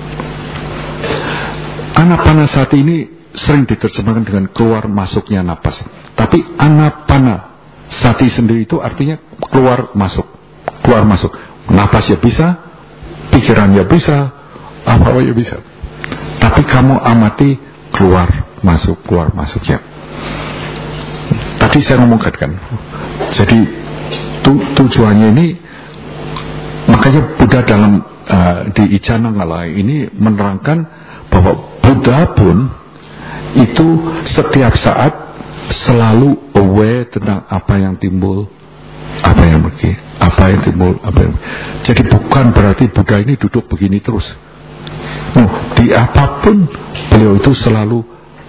Anapanasati ini sering diterjemahkan dengan keluar masuknya napas. Tapi anapanasati sendiri itu artinya keluar masuk. Keluar masuk. Napas ya bisa, pikiran ya bisa, apa ya bisa. Tapi kamu amati keluar masuknya. Tadi saya ngomongkan kan. Jadi tujuannya ini, makanya Buddha dalam di Icanangala ini menerangkan bahwa Buddha pun itu setiap saat selalu aware tentang apa yang timbul, apa yang pergi, apa yang timbul, apa yang. Jadi bukan berarti Buddha ini duduk begini terus. Di apapun beliau itu selalu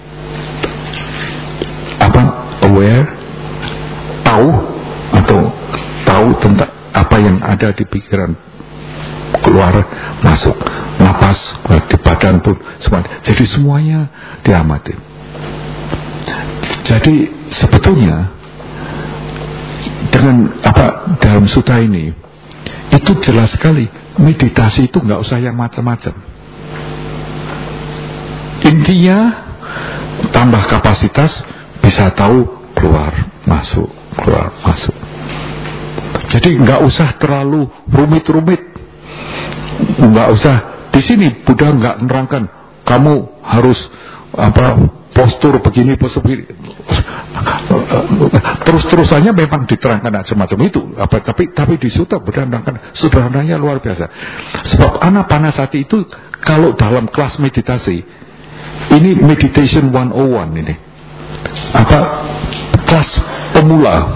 aware, tahu tentang apa yang ada di pikiran, keluar masuk, napas di badan pun semua. Jadi semuanya diamati. Jadi sebetulnya dengan dalam sutta ini itu jelas sekali, meditasi itu nggak usah yang macam-macam. Intinya tambah kapasitas, bisa tahu keluar masuk. Jadi nggak usah terlalu rumit-rumit, nggak usah. Di sini Buddha nggak menerangkan kamu harus postur begini. Terus-terusannya memang diterangkan macam-macam itu. Tapi di Sutta Buddha menerangkan sederhananya luar biasa. Sebab Anapanasati itu kalau dalam kelas meditasi, ini meditation 101 ini. Kelas pemula.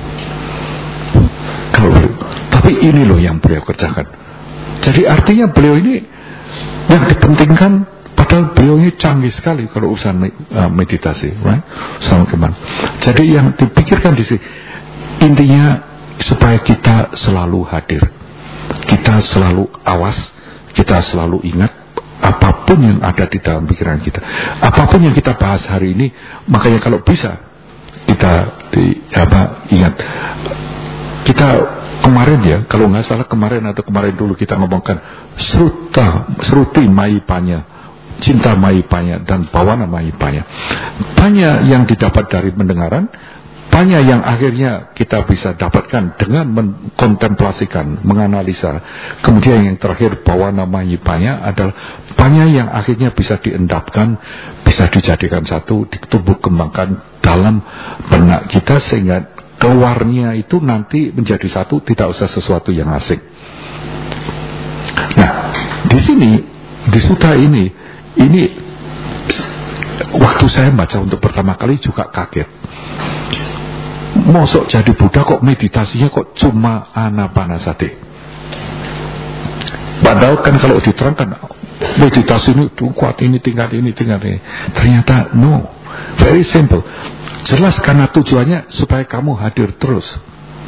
Tapi ini loh yang beliau kerjakan. Jadi artinya beliau ini yang dipentingkan, padahal beliau ini canggih sekali kalau urusan meditasi, right? Sama kemana. Jadi yang dipikirkan di sini intinya supaya kita selalu hadir, kita selalu awas, kita selalu ingat apapun yang ada di dalam pikiran kita, apapun yang kita bahas hari ini. Makanya kalau bisa kita ingat. Kita kemarin ya, kalau nggak salah kemarin dulu kita ngomongkan Sruti Maipanya, cinta Maipanya dan Bawana Maipanya. Banyak yang didapat dari pendengaran, banyak yang akhirnya kita bisa dapatkan dengan mengkontemplasikan, menganalisa. Kemudian yang terakhir Bawana Maipanya adalah banyak yang akhirnya bisa diendapkan, bisa dijadikan satu, ditumbuh kembangkan dalam benak kita sehingga keluarnya itu nanti menjadi satu, tidak usah sesuatu yang asing. Nah, di sini di sutta ini waktu saya baca untuk pertama kali juga kaget. Mosok jadi Buddha kok meditasinya kok cuma Anapanasati. Padahal kan kalau diterangkan meditasi ini kuat ini tingkat ini. Ternyata no, very simple. Jelas karena tujuannya supaya kamu hadir terus.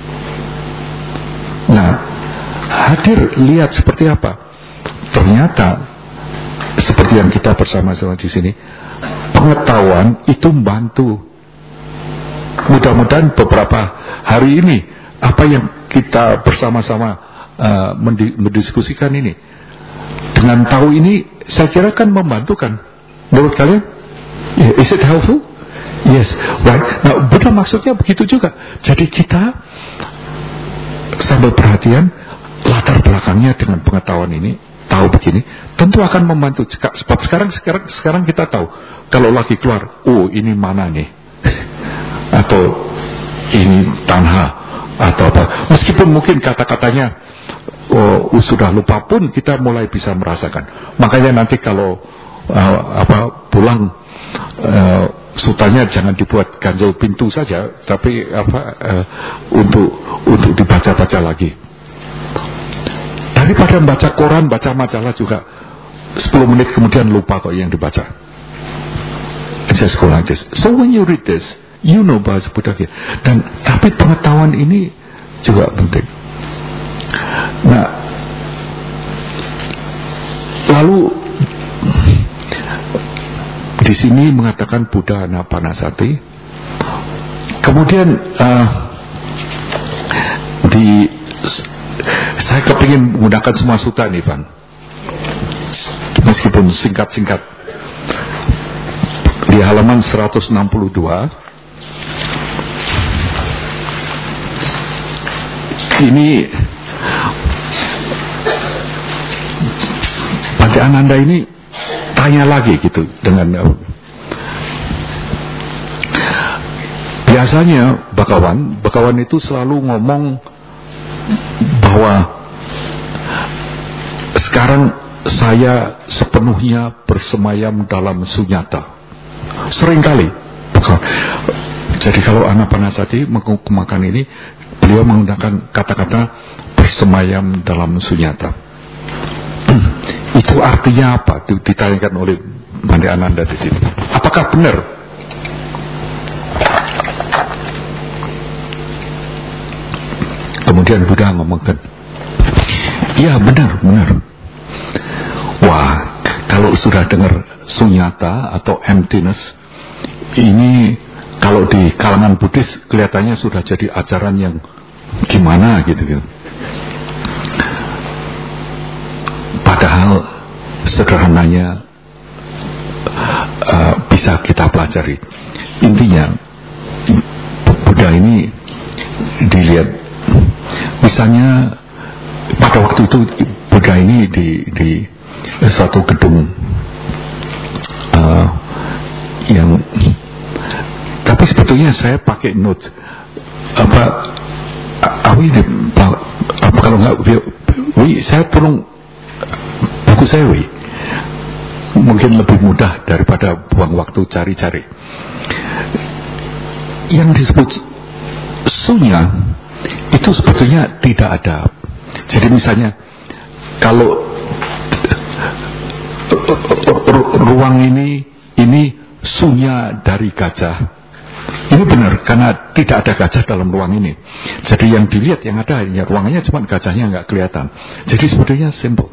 Nah, hadir lihat seperti apa. Ternyata seperti yang kita bersama-sama di sini, pengetahuan itu membantu. Mudah-mudahan beberapa hari ini apa yang kita bersama-sama mendiskusikan ini, dengan tahu ini saya kira kan membantukan. Menurut kalian? Yeah, is it helpful? Yes, right. Nah, Buddha maksudnya begitu juga. Jadi kita sambil perhatian latar belakangnya dengan pengetahuan ini, tahu begini, tentu akan membantu. Sebab sekarang kita tahu kalau lagi keluar, oh ini mana nih, atau ini tanha atau apa. Meskipun mungkin kata-katanya sudah lupa pun kita mulai bisa merasakan. Makanya nanti kalau pulang. Sutanya jangan dibuat ganjil pintu saja, tapi untuk dibaca-baca lagi. Daripada membaca koran, baca majalah juga 10 menit kemudian lupa kok yang dibaca. Just go like this. So when you read this, you know bahasa Buddha. Dan tapi pengetahuan ini juga penting. Nah, lalu di sini mengatakan Buddha Anapanasati. Kemudian saya kepingin menggunakan semua sutta ini, Van. Meskipun singkat-singkat. Di halaman 162 ini Bhante Ananda ini tanya lagi gitu dengan biasanya Bhagawan itu selalu ngomong bahwa sekarang saya sepenuhnya bersemayam dalam sunyata. Seringkali jadi kalau Anapanasati mengumpulkan ini, beliau menggunakan kata-kata bersemayam dalam sunyata. Itu artinya apa? Ditanyakan oleh Bhante Ananda di sini. Apakah benar? Kemudian Buddha ngomongkan, ya benar. Wah, kalau sudah dengar sunyata atau emptiness, ini kalau di kalangan Buddhis kelihatannya sudah jadi ajaran yang gimana gitu. Padahal sederhananya bisa kita pelajari. Intinya Buddha ini dilihat, misalnya pada waktu itu Buddha ini di suatu gedung yang Tapi sebetulnya saya pakai note Awi kalau nggak Wi, saya tolong buku saya Wi, mungkin lebih mudah daripada buang waktu cari-cari. Yang disebut sunya itu sebetulnya tidak ada. Jadi misalnya kalau ruang ini sunya dari gajah, ini benar karena tidak ada gajah dalam ruang ini. Jadi yang dilihat yang ada ya ruangannya, cuma gajahnya nggak kelihatan. Jadi sebetulnya simple.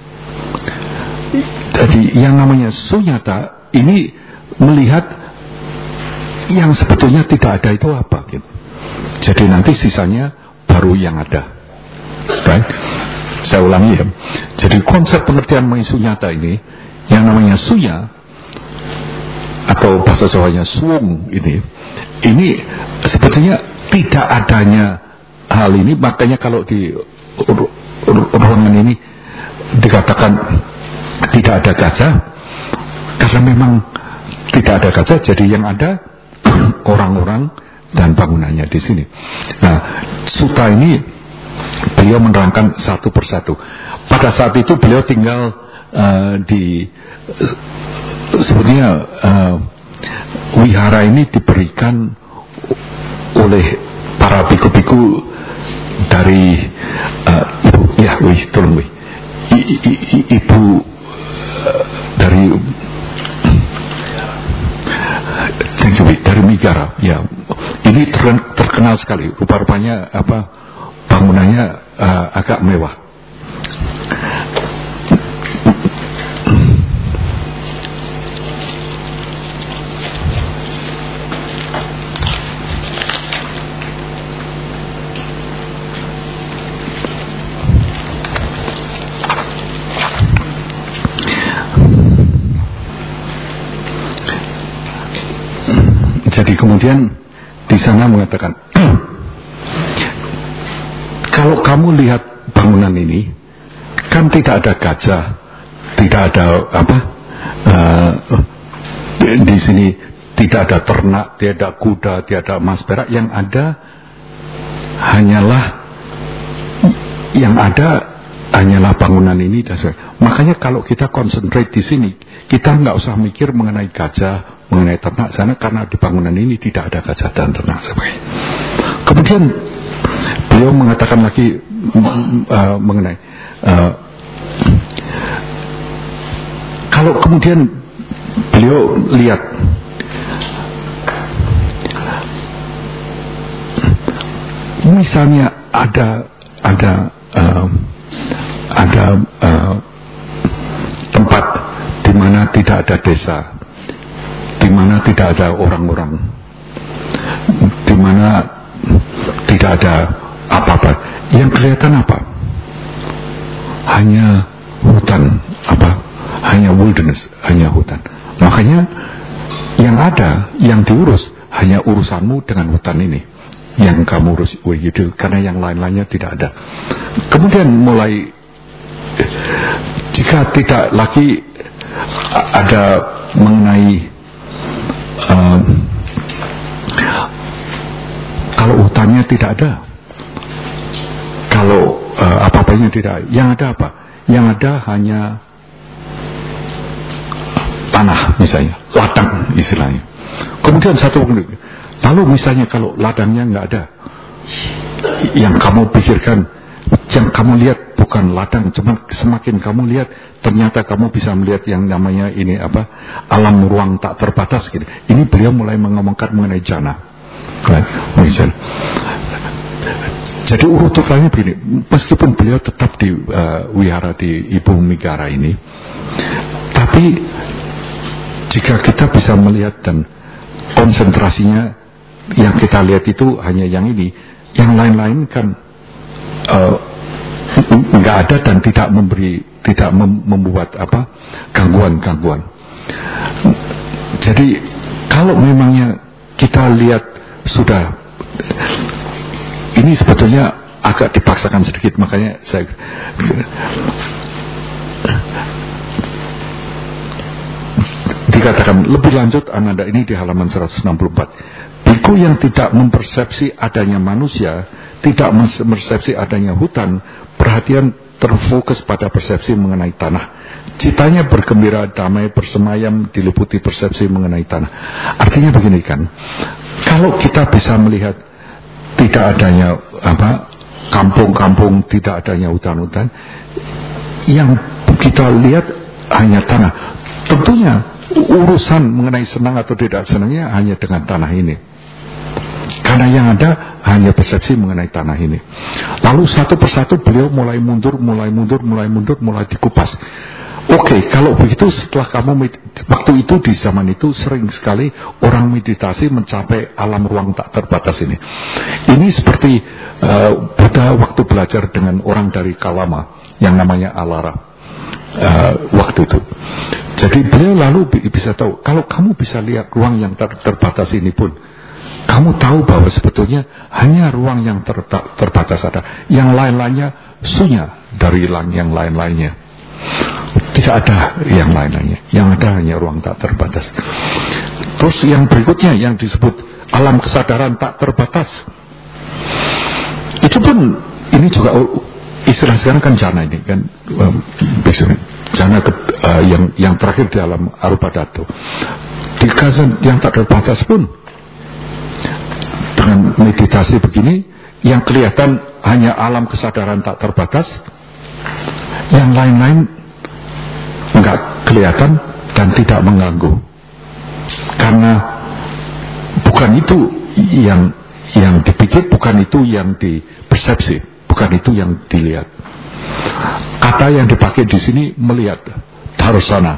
Jadi yang namanya sunyata ini melihat yang sebetulnya tidak ada itu apa gitu. Jadi nanti sisanya baru yang ada. Right? Saya ulangi ya. Jadi konsep pengertian mengenai sunyata ini, yang namanya sunya atau bahasa Jawanya suung ini sebetulnya tidak adanya hal ini. Makanya kalau di ruangan ini dikatakan tidak ada gajah, karena memang tidak ada gajah, jadi yang ada orang-orang dan bangunannya di sini. Nah, sutta ini beliau menerangkan satu persatu. Pada saat itu beliau tinggal di sebetulnya wihara ini diberikan oleh para biku-biku dari ibu dari dari Megara ya. Ini terkenal sekali, rupa-rupanya bangunannya agak mewah. Jadi kemudian di sana mengatakan, kalau kamu lihat bangunan ini, kan tidak ada gajah, tidak ada di sini tidak ada ternak, tidak ada kuda, tidak ada emas perak. Yang ada hanyalah bangunan ini. Makanya kalau kita konsentrate di sini, kita nggak usah mikir mengenai gajah, mengenai ternak sana, karena di bangunan ini tidak ada gajah dan ternak sebagainya. Kemudian beliau mengatakan lagi mengenai kalau kemudian beliau lihat misalnya ada tempat di mana tidak ada desa, di mana tidak ada orang-orang, di mana tidak ada apa-apa, yang kelihatan apa? Hanya hutan, hanya wilderness, hanya hutan. Makanya yang ada, yang diurus hanya urusanmu dengan hutan ini, yang kamu urus begitu, karena yang lain-lainnya tidak ada. Kemudian mulai jika tidak lagi ada mengenai kalau hutannya tidak ada, kalau apa-apanya tidak, yang ada apa? Yang ada hanya tanah misalnya, ladang istilahnya. Kemudian lalu misalnya kalau ladangnya nggak ada, yang kamu pikirkan, yang kamu lihat bukan ladang, cuma semakin kamu lihat ternyata kamu bisa melihat yang namanya ini alam ruang tak terbatas gitu. Ini beliau mulai mengomongkan mengenai jana, jadi urutannya begini. Meskipun beliau tetap di wihara di Ibu Megara ini, tapi jika kita bisa melihat dan konsentrasinya yang kita lihat itu hanya yang ini, yang lain-lain kan nggak ada dan tidak membuat gangguan. Jadi kalau memangnya kita lihat sudah, ini sebetulnya agak dipaksakan sedikit, makanya saya dikatakan lebih lanjut Ananda ini di halaman 164. biku yang tidak mempersepsi adanya manusia, tidak mempersepsi adanya hutan, perhatian terfokus pada persepsi mengenai tanah. Citanya bergembira, damai, bersemayam, diliputi persepsi mengenai tanah. Artinya begini kan, kalau kita bisa melihat tidak adanya kampung-kampung, tidak adanya hutan-hutan, yang kita lihat hanya tanah. Tentunya urusan mengenai senang atau tidak senangnya hanya dengan tanah ini. Karena yang ada hanya persepsi mengenai tanah ini. Lalu satu persatu beliau mulai mundur, mulai dikupas. Oke, kalau begitu setelah kamu waktu itu di zaman itu sering sekali orang meditasi mencapai alam ruang tak terbatas ini. Ini seperti Buddha waktu belajar dengan orang dari Kalama yang namanya Alara waktu itu. Jadi beliau lalu bisa tahu kalau kamu bisa lihat ruang yang terbatas ini pun, kamu tahu bahwa sebetulnya hanya ruang yang terbatas ada. Yang lain-lainnya sunya dari yang lain-lainnya. Tidak ada yang lain-lainnya. Yang ada hanya ruang tak terbatas. Terus yang berikutnya yang disebut alam kesadaran tak terbatas. Itu pun ini juga istilah sekarang kan jhana ini kan, jhana yang terakhir di alam arupa dhatu. Di kasus yang tak terbatas pun dengan meditasi begini, yang kelihatan hanya alam kesadaran tak terbatas, yang lain-lain enggak kelihatan dan tidak mengganggu. Karena bukan itu yang dipikir, bukan itu yang dipersepsi, bukan itu yang dilihat. Kata yang dipakai di sini melihat, Darsana,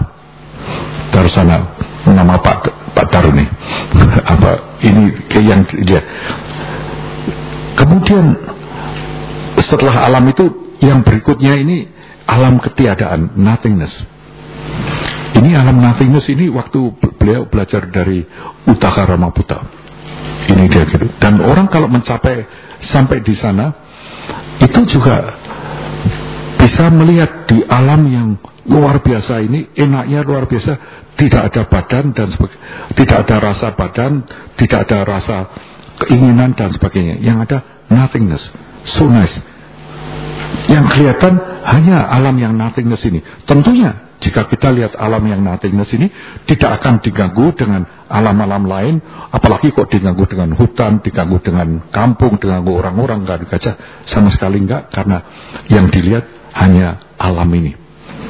nama Pak Daruni, ini yang dia. Kemudian setelah alam itu, yang berikutnya ini alam ketiadaan, nothingness. Ini alam nothingness ini waktu beliau belajar dari Uttaka Ramaputta. Ini dia gitu. Dan orang kalau sampai di sana, itu juga bisa melihat di alam yang luar biasa ini, enaknya luar biasa, tidak ada badan dan tidak ada rasa badan, tidak ada rasa keinginan dan sebagainya. Yang ada nothingness, so nice. Yang kelihatan hanya alam yang nothingness ini. Tentunya jika kita lihat alam yang nothingness ini tidak akan diganggu dengan alam-alam lain, apalagi kok diganggu dengan hutan, diganggu dengan kampung, diganggu orang-orang, nggak digajah, sama sekali enggak, karena yang dilihat hanya alam ini.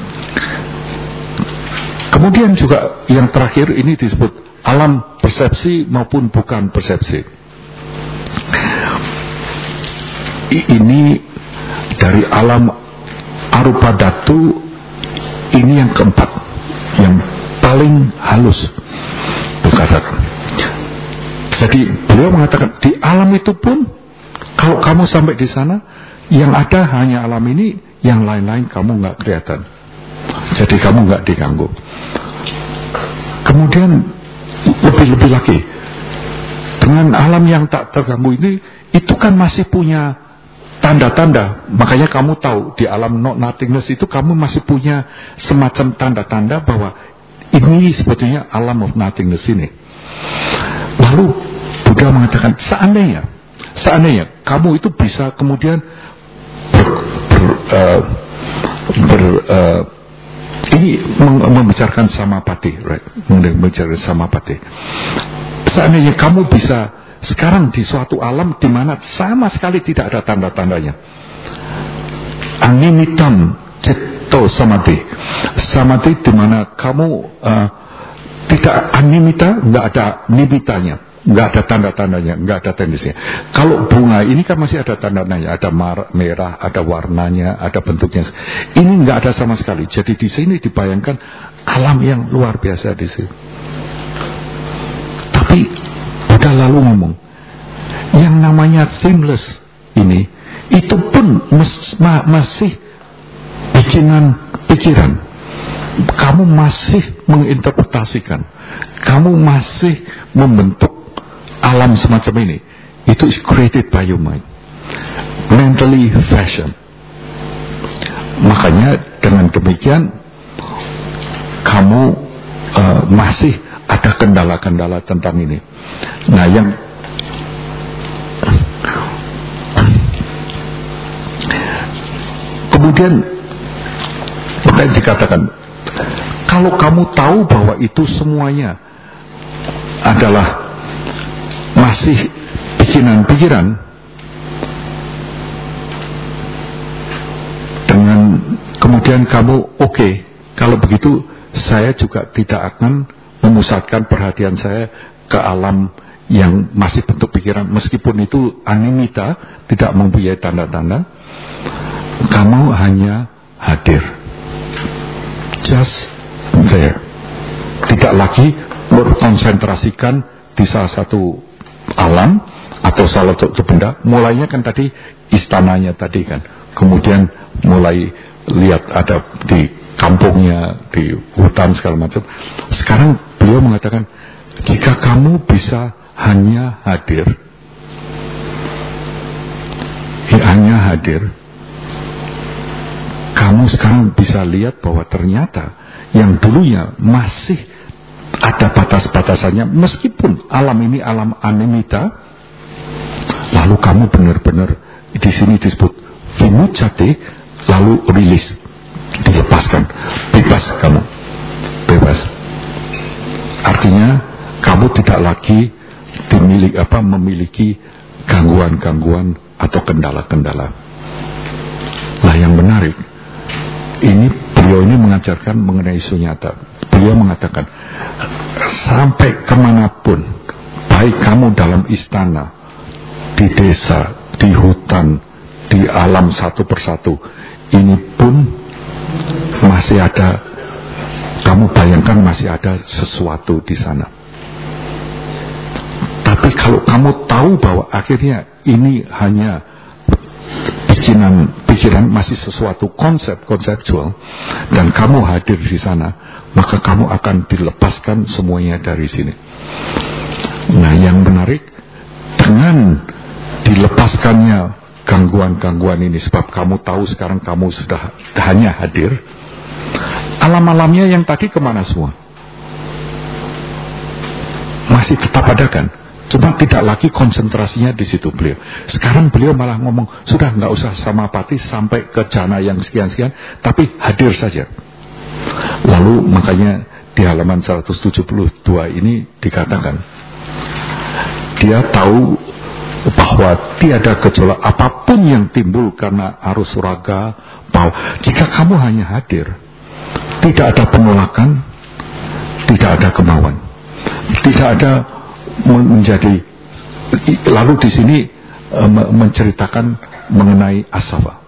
Kemudian juga yang terakhir ini disebut alam persepsi maupun bukan persepsi. Ini dari alam arupa dhatu, ini yang keempat, yang paling halus dikatakan. Jadi beliau mengatakan di alam itu pun kalau kamu sampai di sana, yang ada hanya alam ini, yang lain-lain kamu nggak kelihatan. Jadi kamu nggak diganggu. Kemudian lebih-lebih lagi dengan alam yang tak terganggu ini, itu kan masih punya tanda-tanda. Makanya kamu tahu di alam nothingness itu kamu masih punya semacam tanda-tanda bahwa ini sebetulnya alam of nothingness ini. Lalu Buddha mengatakan seandainya kamu itu bisa kemudian ini membicarakan samapati, right? Membicarakan samapati. Seandainya kamu bisa sekarang di suatu alam di mana sama sekali tidak ada tanda-tandanya. Animitam cetto samadhi. Samadhi di mana kamu tidak animita, nggak ada nimitanya, nggak ada tanda-tandanya, nggak ada tendensinya. Kalau bunga ini kan masih ada tanda-tandanya, ada merah, ada warnanya, ada bentuknya. Ini nggak ada sama sekali. Jadi di sini dibayangkan alam yang luar biasa di sini. Tapi Buddha lalu ngomong, yang namanya themeless ini, itu pun masih pikiran. Kamu masih menginterpretasikan, kamu masih membentuk alam semacam ini. Itu is created by your mind, mentally fashion. Makanya dengan demikian kamu masih ada kendala-kendala tentang ini. Nah, yang Kemudian dikatakan, kalau kamu tahu bahwa itu semuanya adalah masih pikiran-pikiran, dengan kemudian kamu oke, kalau begitu saya juga tidak akan memusatkan perhatian saya ke alam yang masih bentuk pikiran, meskipun itu animita, tidak mempunyai tanda-tanda. Kamu hanya hadir, just there, tidak lagi berkonsentrasikan di salah satu alam atau salah satu benda. Mulainya kan tadi istananya tadi kan, kemudian mulai lihat ada di kampungnya, di hutan segala macam. Sekarang beliau mengatakan, jika kamu bisa hanya hadir, kamu sekarang bisa lihat bahwa ternyata yang dulunya masih ada batas-batasannya, meskipun alam ini alam animita, lalu kamu benar-benar di sini disebut vimucate, lalu rilis, dilepaskan, bebas kamu, bebas. Artinya kamu tidak lagi memiliki gangguan-gangguan atau kendala-kendala. Nah, yang menarik, beliau ini mengajarkan mengenai sunyata. Beliau mengatakan, sampai kemanapun, baik kamu dalam istana, di desa, di hutan, di alam satu persatu, ini pun masih ada, kamu bayangkan masih ada sesuatu di sana. Tapi kalau kamu tahu bahwa akhirnya ini hanya pikiran, masih sesuatu konseptual, dan kamu hadir di sana, maka kamu akan dilepaskan semuanya dari sini. Nah, yang menarik, dengan dilepaskannya gangguan-gangguan ini, sebab kamu tahu sekarang kamu sudah hanya hadir, alam-alamnya yang tadi kemana semua? Masih tetap ada kan? Cuma tidak lagi konsentrasinya di situ beliau. Sekarang beliau malah ngomong, sudah nggak usah samapati sampai ke jana yang sekian-sekian, tapi hadir saja. Lalu makanya di halaman 172 ini dikatakan, dia tahu bahwa tiada gejolak apapun yang timbul karena arus raga, bahwa jika kamu hanya hadir, tidak ada penolakan, tidak ada kemauan, tidak ada menjadi. Lalu di sini menceritakan mengenai asawa,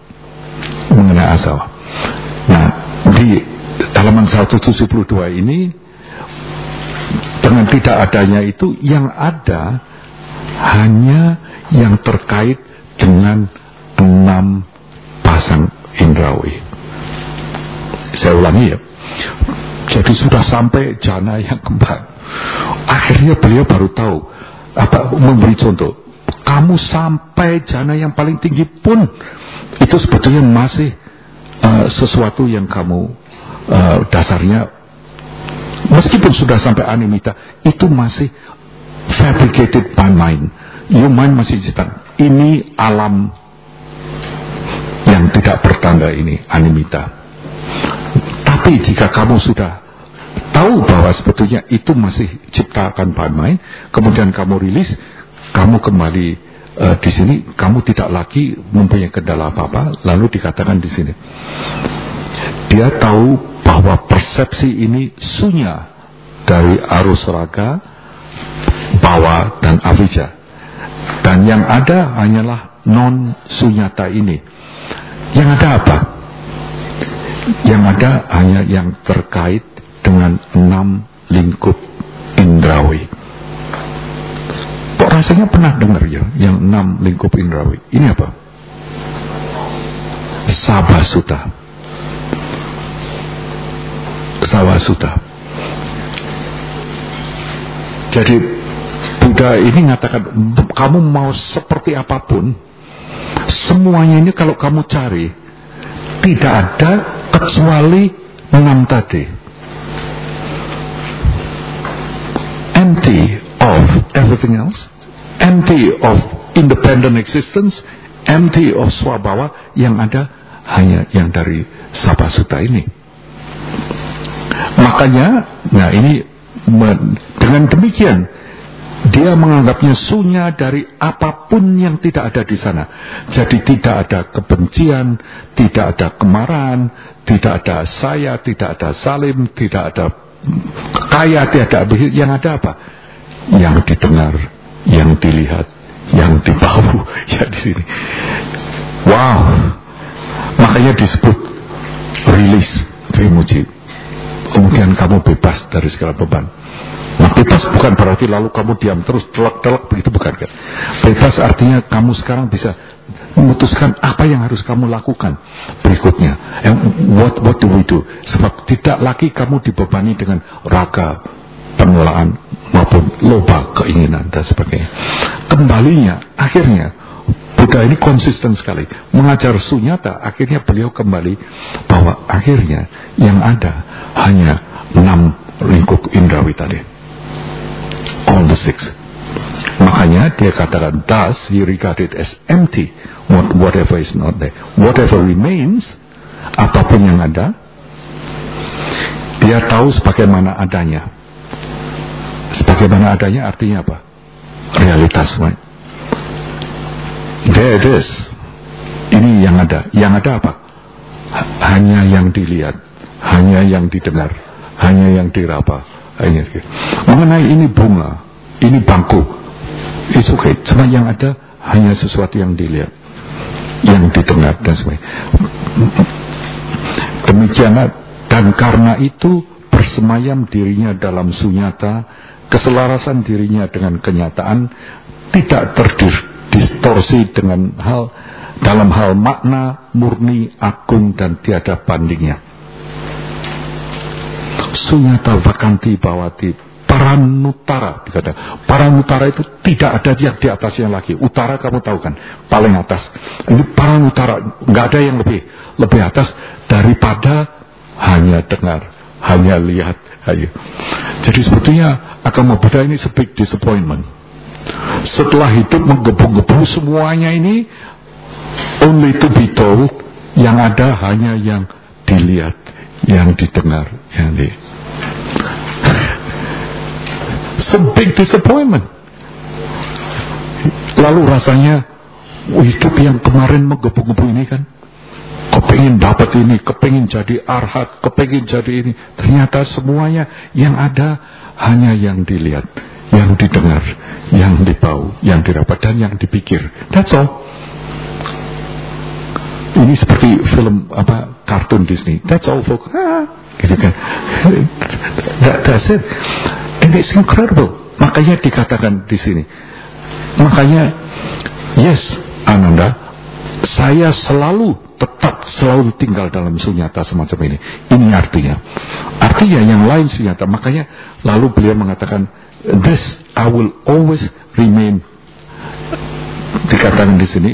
Nah, di halaman 172 ini, dengan tidak adanya itu, yang ada hanya yang terkait dengan 6 pasang indrawi. Saya ulangi ya. Jadi sudah sampai jana yang keempat. Akhirnya beliau baru tahu, memberi contoh, kamu sampai jana yang paling tinggi pun itu sebetulnya masih sesuatu yang kamu dasarnya, meskipun sudah sampai animita, itu masih fabricated by mind. Your mind masih cerita, ini alam yang tidak bertanda, ini animita. Tapi jika kamu sudah tahu bahwa sebetulnya itu masih ciptakan by mind, kemudian kamu rilis, kamu kembali di sini, kamu tidak lagi mempunyai kendala apa-apa. Lalu dikatakan di sini, dia tahu bahwa persepsi ini sunya dari arus raga, bawa dan avijja, dan yang ada hanyalah non sunyata ini. Yang ada apa? Yang ada hanya yang terkait dengan 6 lingkup indrawi. Kok rasanya pernah dengar ya, yang 6 lingkup indrawi? Ini apa? Sabasuta. Jadi Buddha ini mengatakan, kamu mau seperti apapun, semuanya ini kalau kamu cari, tidak ada kecuali 6 tadi. Empty of everything else, empty of independent existence, empty of swabhawa, yang ada hanya yang dari Sabasuta ini. Makanya, nah ini dengan demikian dia menganggapnya sunya dari apapun yang tidak ada di sana. Jadi tidak ada kebencian, tidak ada kemarahan, tidak ada saya, tidak ada Salim, tidak ada kaya, tidak ada yang ada apa? Yang didengar, yang dilihat, yang dibau, ya di sini. Wow, makanya disebut rilis, Trimuji. Kemudian kamu bebas dari segala beban. Nah, bebas bukan berarti lalu kamu diam terus telak-telak begitu, bukan kan? Bebas artinya kamu sekarang bisa memutuskan apa yang harus kamu lakukan berikutnya. And what do we do? Sebab tidak lagi kamu dibebani dengan raga, penolakan maupun loba keinginan dan sebagainya. Kembalinya akhirnya Buddha ini konsisten sekali mengajar sunyata. Akhirnya beliau kembali bahwa akhirnya yang ada hanya 6 lingkup indrawi tadi, all the 6. Makanya dia katakan, thus he regarded as empty whatever is not there, whatever remains, apapun yang ada dia tahu sebagaimana adanya. Sebagaimana adanya artinya apa? Realitas, right? There it is. Ini yang ada. Yang ada apa? Hanya yang dilihat, hanya yang didengar, hanya yang diraba. Mengenai ini bunga, ini bangku, it's okay. Cuma yang ada hanya sesuatu yang dilihat, yang didengar dan sebagainya. Demikianlah, dan karena itu bersemayam dirinya dalam sunyata, keselarasan dirinya dengan kenyataan, tidak terdistorsi dengan dalam hal makna murni, agung dan tiada bandingnya. Sunyata vakanti bawati paranutara, dikatakan paranutara itu tidak ada yang di atasnya lagi. Utara kamu tahu kan, paling atas. Ini paranutara, nggak ada yang lebih atas daripada hanya dengar, hanya lihat. Ayo. Jadi sebetulnya agama Buddha ini big disappointment. Setelah hidup menggebu-gebu semuanya ini, only to be told, yang ada hanya yang dilihat, yang didengar, yang big disappointment. Lalu rasanya hidup yang kemarin menggebu-gebu ini kan, kepingin dapat ini, kepingin jadi arhat, kepingin jadi ini, ternyata semuanya yang ada hanya yang dilihat, yang didengar, yang dibau, yang dirapat dan yang dipikir. That's all. Ini seperti film kartun Disney. That's all folks. Gitu kan. That's it. And it's incredible. Makanya dikatakan di sini. Makanya yes, Ananda, saya tetap selalu tinggal dalam sunyata semacam ini. Ini artinya yang lain sunyata. Makanya lalu beliau mengatakan, this I will always remain. Dikatakan di sini,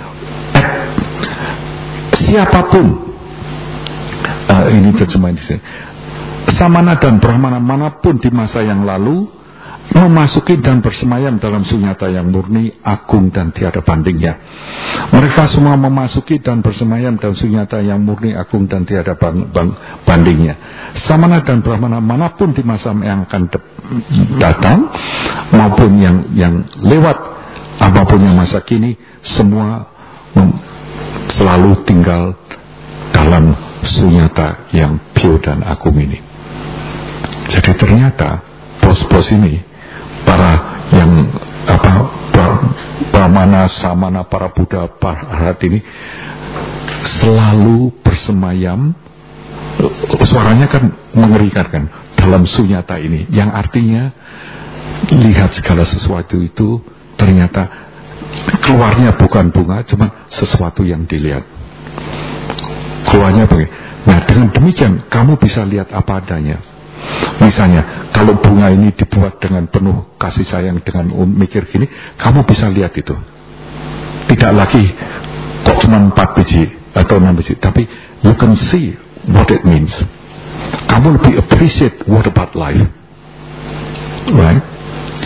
siapapun, ini terjemahan di sini, samana dan brahmana manapun di masa yang lalu memasuki dan bersemayam dalam sunyata yang murni, agung dan tiada bandingnya. Mereka semua memasuki dan bersemayam dalam sunyata yang murni, agung dan tiada bandingnya. Samana dan brahmana manapun di masa yang akan datang maupun yang lewat, apapun yang masa kini, semua selalu tinggal dalam sunyata yang pure dan agung ini. Jadi ternyata bos-bos ini, para yang Brahmana, Samana, para Buddha, para Arhat ini selalu bersemayam. Suaranya kan mengerikan kan, dalam sunyata ini, yang artinya lihat segala sesuatu itu ternyata keluarnya bukan bunga, cuma sesuatu yang dilihat. Keluarnya begini. Nah, dengan demikian kamu bisa lihat apa adanya. Misalnya, kalau bunga ini dibuat dengan penuh kasih sayang, dengan mikir gini, kamu bisa lihat itu. Tidak lagi kok cuma 4 biji atau 6 biji, tapi you can see what it means. Kamu lebih appreciate what about life, right?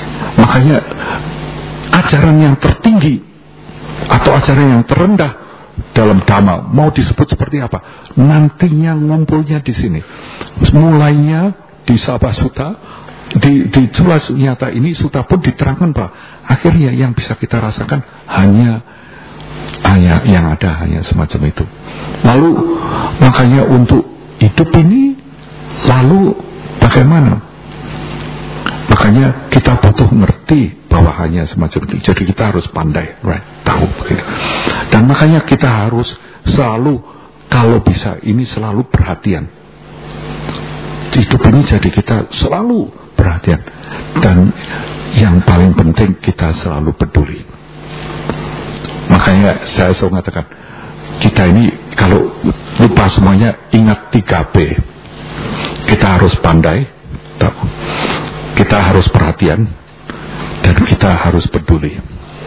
Makanya ajaran yang tertinggi atau ajaran yang terendah dalam Dhamma, mau disebut seperti apa, nantinya ngumpulnya di sini. Mulainya di Sabha Sutta, di Cula Sunyata ini, Sutta pun diterangkan bahwa akhirnya yang bisa kita rasakan hanya yang ada hanya semacam itu. Lalu makanya untuk hidup ini, lalu bagaimana? Makanya kita butuh ngerti bahwa hanya semacam itu. Jadi kita harus pandai, right? Tahu begitu. Dan makanya kita harus selalu, kalau bisa ini selalu perhatian. Hidup ini jadi kita selalu perhatian. Dan yang paling penting kita selalu peduli. Makanya saya selalu mengatakan, kita ini kalau lupa semuanya, ingat 3B. Kita harus pandai, kita harus perhatian, dan kita harus peduli.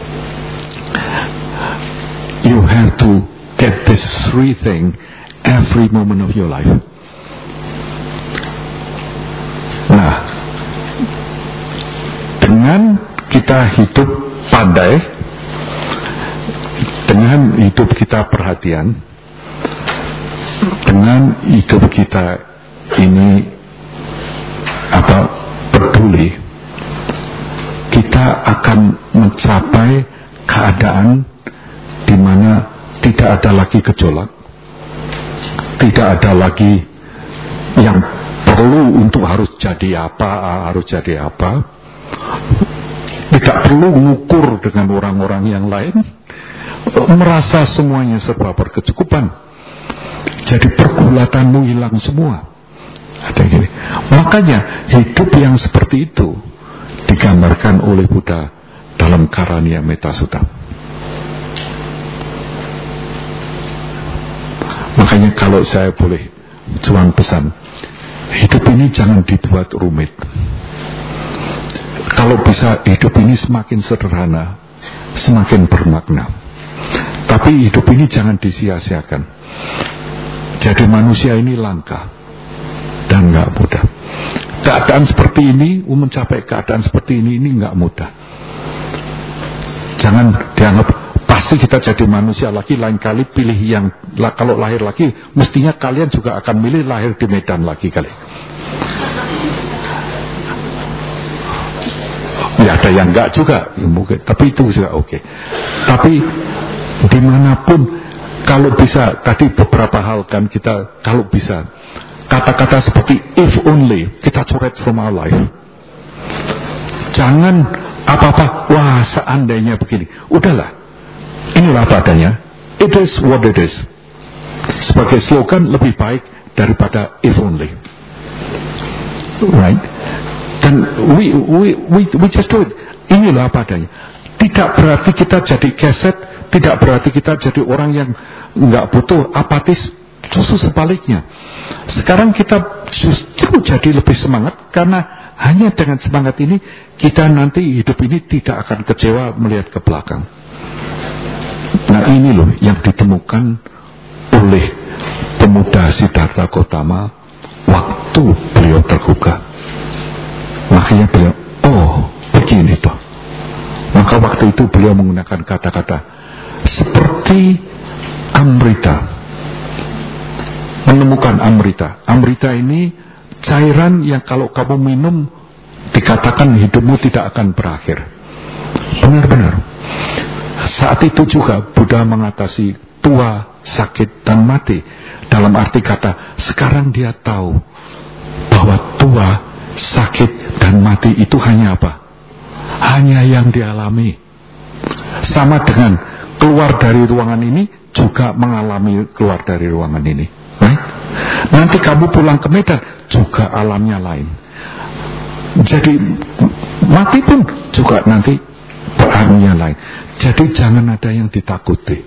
You have to get this 3 things every moment of your life. Nah, dengan kita hidup pandai, dengan hidup kita perhatian, dengan hidup kita ini peduli, kita akan mencapai keadaan di mana tidak ada lagi gejolak, tidak ada lagi yang perlu untuk harus jadi apa, tidak perlu mengukur dengan orang-orang yang lain, merasa semuanya serba berkecukupan. Jadi pergulatanmu hilang semua. Ada gini. Makanya hidup yang seperti itu digambarkan oleh Buddha dalam Karaniya Metta Sutta. Makanya kalau saya boleh cuman pesan, hidup ini jangan dibuat rumit. Kalau bisa hidup ini semakin sederhana, semakin bermakna. Tapi hidup ini jangan disia-siakan. Jadi manusia ini langka dan nggak mudah. Keadaan seperti ini, mencapai keadaan seperti ini nggak mudah. Jangan dianggap pasti kita jadi manusia lagi, lain kali pilih yang, kalau lahir lagi mestinya kalian juga akan milih lahir di Medan lagi kali. Ya ada yang enggak juga mungkin, tapi itu juga oke. Tapi dimanapun, kalau bisa, tadi beberapa hal kan kita, kalau bisa kata-kata seperti if only kita coret from our life. Jangan apa-apa, wah seandainya begini, udahlah, inilah apa adanya, it is what it is. Sebagai slogan lebih baik daripada if only, right? Dan we just do it. Inilah apa adanya. Tidak berarti kita jadi keset, tidak berarti kita jadi orang yang nggak butuh, apatis. Justru sebaliknya. Sekarang kita justru jadi lebih semangat, karena hanya dengan semangat ini kita nanti hidup ini tidak akan kecewa melihat ke belakang. Nah ini loh yang ditemukan oleh pemuda Siddhartha Gautama waktu beliau tergugah. Makanya beliau, oh begini toh. Maka waktu itu beliau menggunakan kata-kata seperti Amrita. Menemukan Amrita. Amrita ini cairan yang kalau kamu minum dikatakan hidupmu tidak akan berakhir. Benar-benar. Saat itu juga Buddha mengatasi tua, sakit, dan mati. Dalam arti kata, sekarang dia tahu bahwa tua, sakit, dan mati itu hanya apa? Hanya yang dialami. Sama dengan keluar dari ruangan ini juga mengalami keluar dari ruangan ini, right? Nanti kamu pulang ke Medan juga alamnya lain. Jadi mati pun juga nanti alamnya lain. Jadi jangan ada yang ditakuti.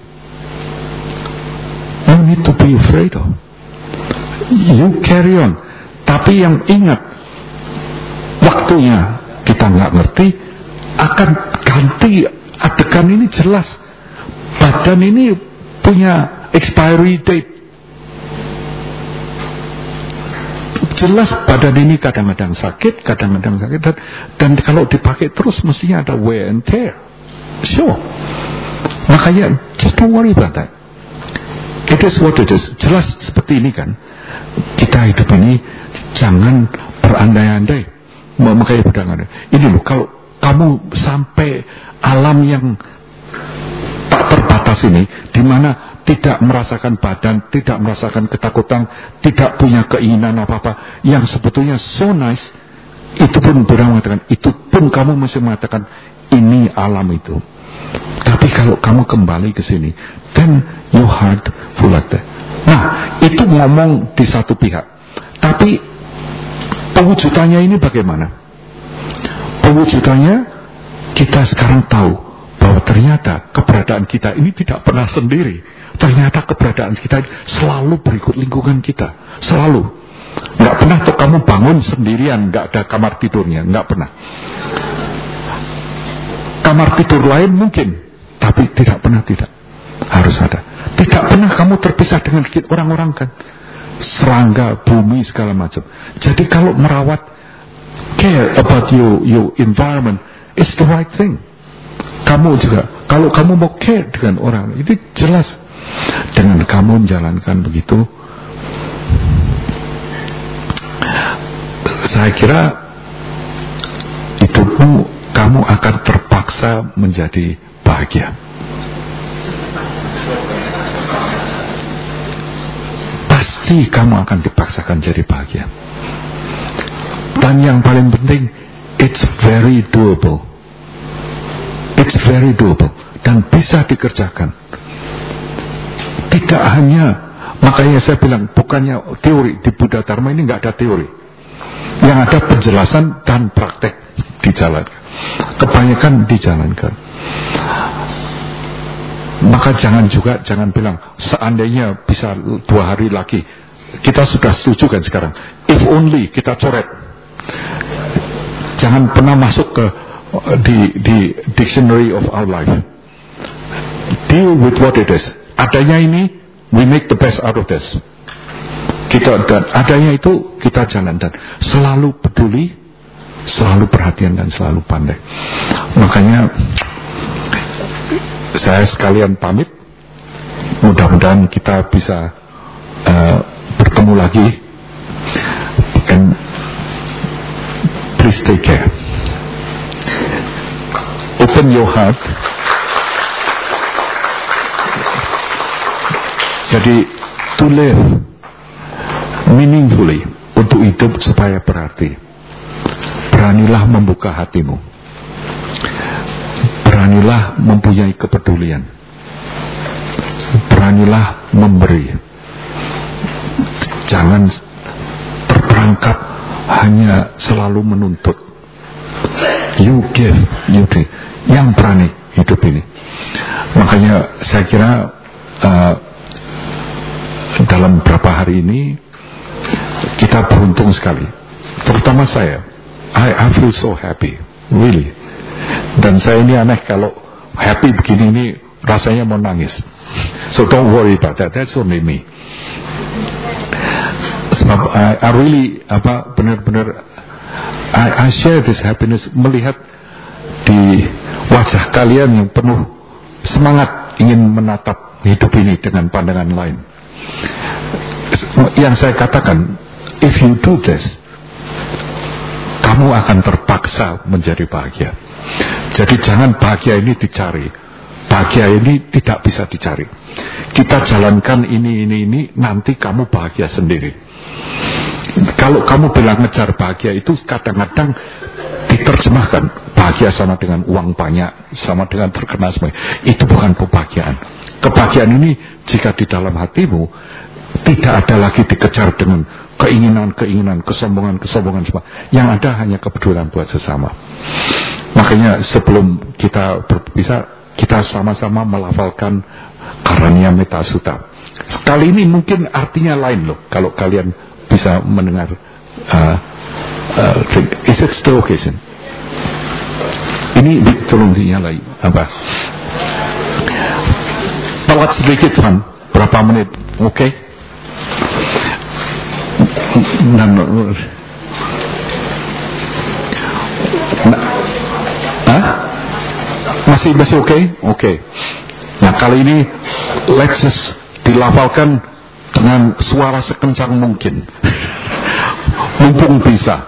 You need to be afraid of. You carry on. Tapi yang ingat, waktunya kita nggak ngerti, akan ganti adegan ini jelas. Badan ini punya expiry date. Jelas badan ini kadang-kadang sakit, dan kalau dipakai terus mestinya ada wear and tear. Sure. Makanya just don't worry about that. It is what it is. Jelas seperti ini kan. Kita hidup ini jangan berandai-andai memakai pedang. Ini loh, kalau kamu sampai alam yang tak terbatas ini, di mana tidak merasakan badan, tidak merasakan ketakutan, tidak punya keinginan apa-apa, yang sebetulnya so nice, itu pun Buddha mengatakan, itu pun kamu masih mengatakan ini alam itu. Tapi kalau kamu kembali ke sini, then your heart full like that. Nah, itu ngomong di satu pihak. Tapi pewujudannya ini bagaimana? Pewujudannya kita sekarang tahu bahwa ternyata keberadaan kita ini tidak pernah sendiri. Ternyata keberadaan kita selalu berikut lingkungan kita, selalu. Nggak pernah tuh kamu bangun sendirian, nggak ada kamar tidurnya, nggak pernah. Kamar tidur lain mungkin, tapi tidak pernah tidak. Harus ada. Tidak pernah kamu terpisah dengan orang-orang kan. Serangga, bumi, segala macam. Jadi kalau merawat, care about your environment, it's the right thing. Kamu juga, kalau kamu mau care dengan orang, itu jelas. Dengan kamu menjalankan begitu, saya kira hidupmu, kamu akan terpaksa menjadi bahagia. Pasti kamu akan dipaksakan jadi bahagia. Dan yang paling penting, it's very doable. It's very doable. Dan bisa dikerjakan. Tidak hanya, makanya saya bilang, bukannya teori. Di Buddha Dharma ini nggak ada teori. Yang ada penjelasan dan praktek dijalankan. Kebanyakan dijalankan. Maka jangan bilang seandainya bisa 2 hari lagi. Kita sudah setuju kan sekarang. If only kita coret. Jangan pernah masuk ke di dictionary of our life. Deal with what it is. Adanya ini, we make the best out of this. Kita dan adanya itu kita jalan dan selalu peduli, selalu perhatian dan selalu pandai. Makanya saya sekalian pamit. Mudah-mudahan kita bisa bertemu lagi. And please take care. Open your heart. Jadi to live meaningfully, untuk hidup supaya berarti. Beranilah membuka hatimu. Beranilah mempunyai kepedulian. Beranilah memberi. Jangan terperangkap hanya selalu menuntut. You give, you take. Yang berani hidup ini. Makanya saya kira dalam beberapa hari ini kita beruntung sekali. Terutama saya. I feel so happy, really. Dan saya ini aneh kalau happy begini ini rasanya mau nangis. So don't worry about that. That's only me. Sebab I really benar-benar I share this happiness melihat di wajah kalian yang penuh semangat ingin menatap hidup ini dengan pandangan lain. Yang saya katakan, if you do this, kamu akan terpaksa menjadi bahagia. Jadi jangan bahagia ini dicari. Bahagia ini tidak bisa dicari. Kita jalankan ini, nanti kamu bahagia sendiri. Kalau kamu bilang ngejar bahagia itu kadang-kadang diterjemahkan bahagia sama dengan uang banyak, sama dengan terkenal semua. Itu bukan kebahagiaan. Kebahagiaan ini jika di dalam hatimu tidak ada lagi dikejar dengan keinginan, kesombongan semua. Yang ada hanya kepedulian buat sesama. Makanya sebelum kita berpisah, kita sama-sama melafalkan Karania Metta Sutta. Kali ini mungkin artinya lain loh, kalau kalian bisa mendengar. Is it still okay, Sin? Ini tolong dinyalai apa? Telat sedikit kan? Berapa menit? Oke? Masih oke? Oke. Nah kali ini let's just dilafalkan dengan suara sekencang mungkin. Mumpung bisa.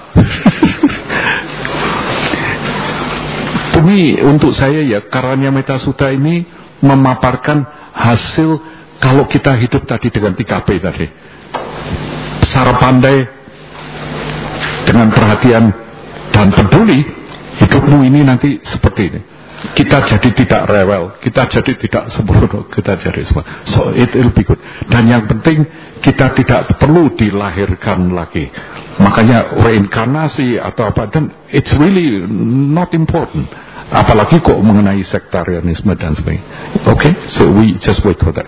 Demi untuk saya ya, Karanya Metta Sutta ini memaparkan hasil kalau kita hidup tadi dengan 3P tadi. Secara pandai, dengan perhatian dan peduli, hidupmu ini nanti seperti ini. Kita jadi tidak rewel, kita jadi tidak sembrono, kita jadi semua. So it will be good. Dan yang penting kita tidak perlu dilahirkan lagi. Makanya reinkarnasi atau apa, dan it's really not important. Apalagi kok mengenai sektarianisme dan sebagainya. Okay, so we just wait for that.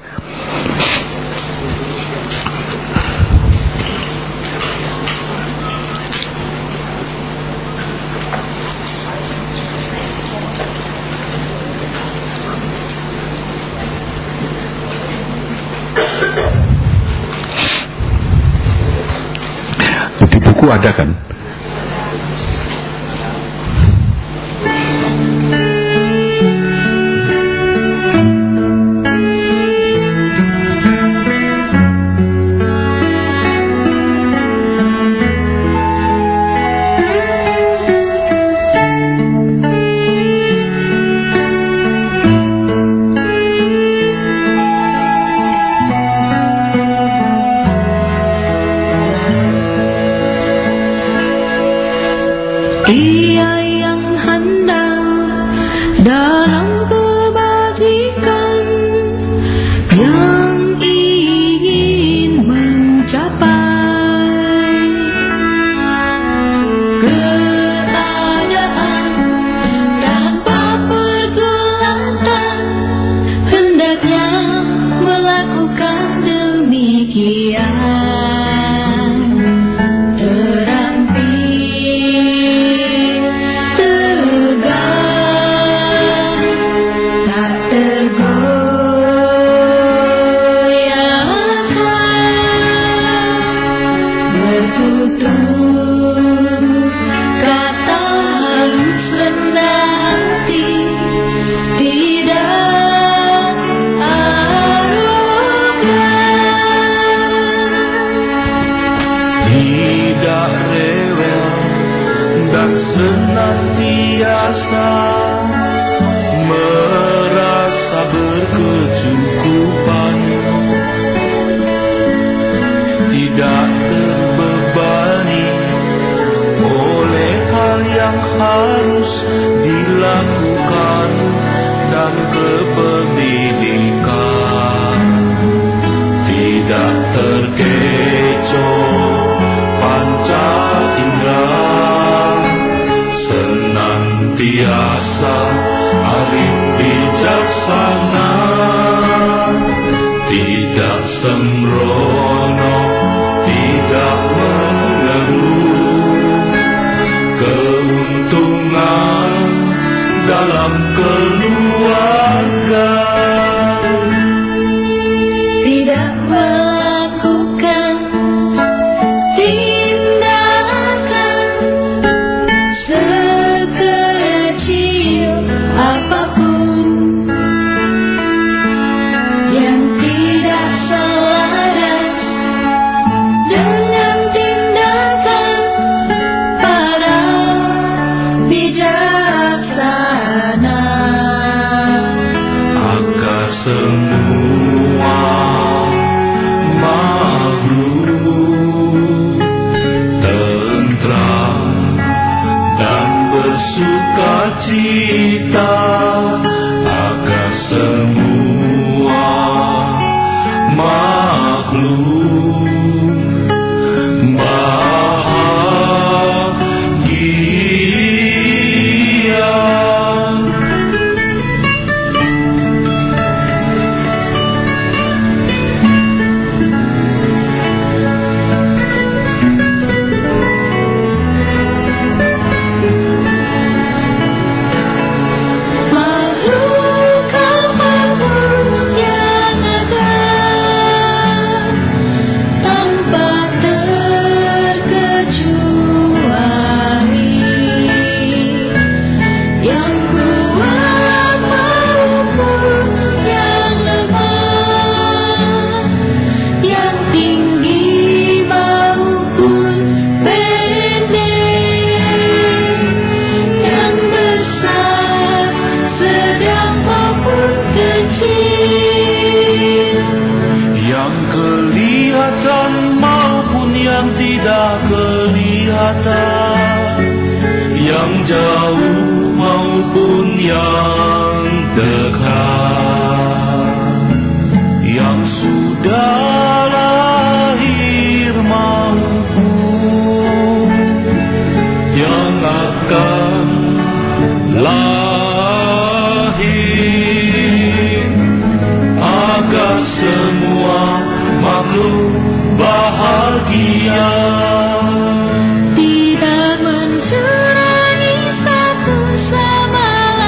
Di buku ada kan? Dia yang handal dalam kebajikan, yang ingin mencapai keadaan tanpa pergulatan, hendaknya melakukan demikian. Tidak rewel dan senantiasa merasa berkecukupan, tidak terbebani oleh hal yang harus dilakukan dan kependidikan, tidak terkecoh panca indera, senantiasa arif bijaksana, tidak sembrono, tidak mengeluh, keuntungan dalam keluarga, tidak melakukan tindakan sekecil apapun yang tidak selaras dengan tindakan para bijaksana, agar semua makhluk tentram dan bersukacita, agar semua makhluk bahagia. jauh maupun yang dekat, yang sudah lahir maupun yang akan lahir, agar semua makhluk bahagia. Tidak mencurangi satu sama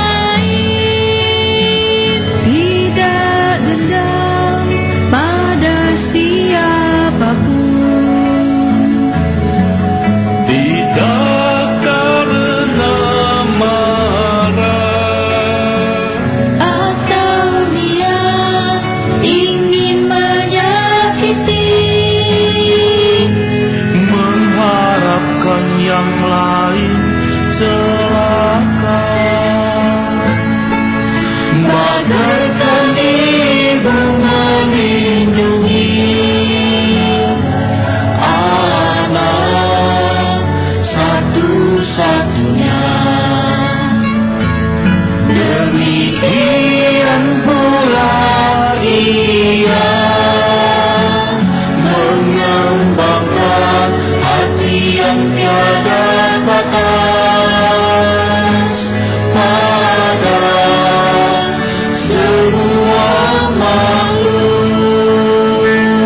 lain, tidak dendam pada siapapun, Tidak karena marah atau niat ingin menyakiti, mengharapkan yang lain celaka. bagaikan ibu melindungi anak satu-satunya. Demikian pula ia mengembangkan hati yang tiada batas pada semua makhluk.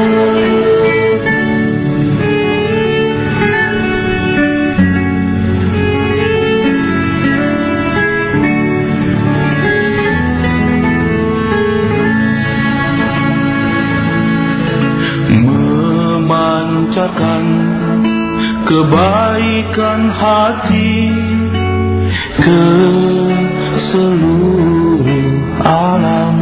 Memancarkan kebaikan hati ke seluruh alam,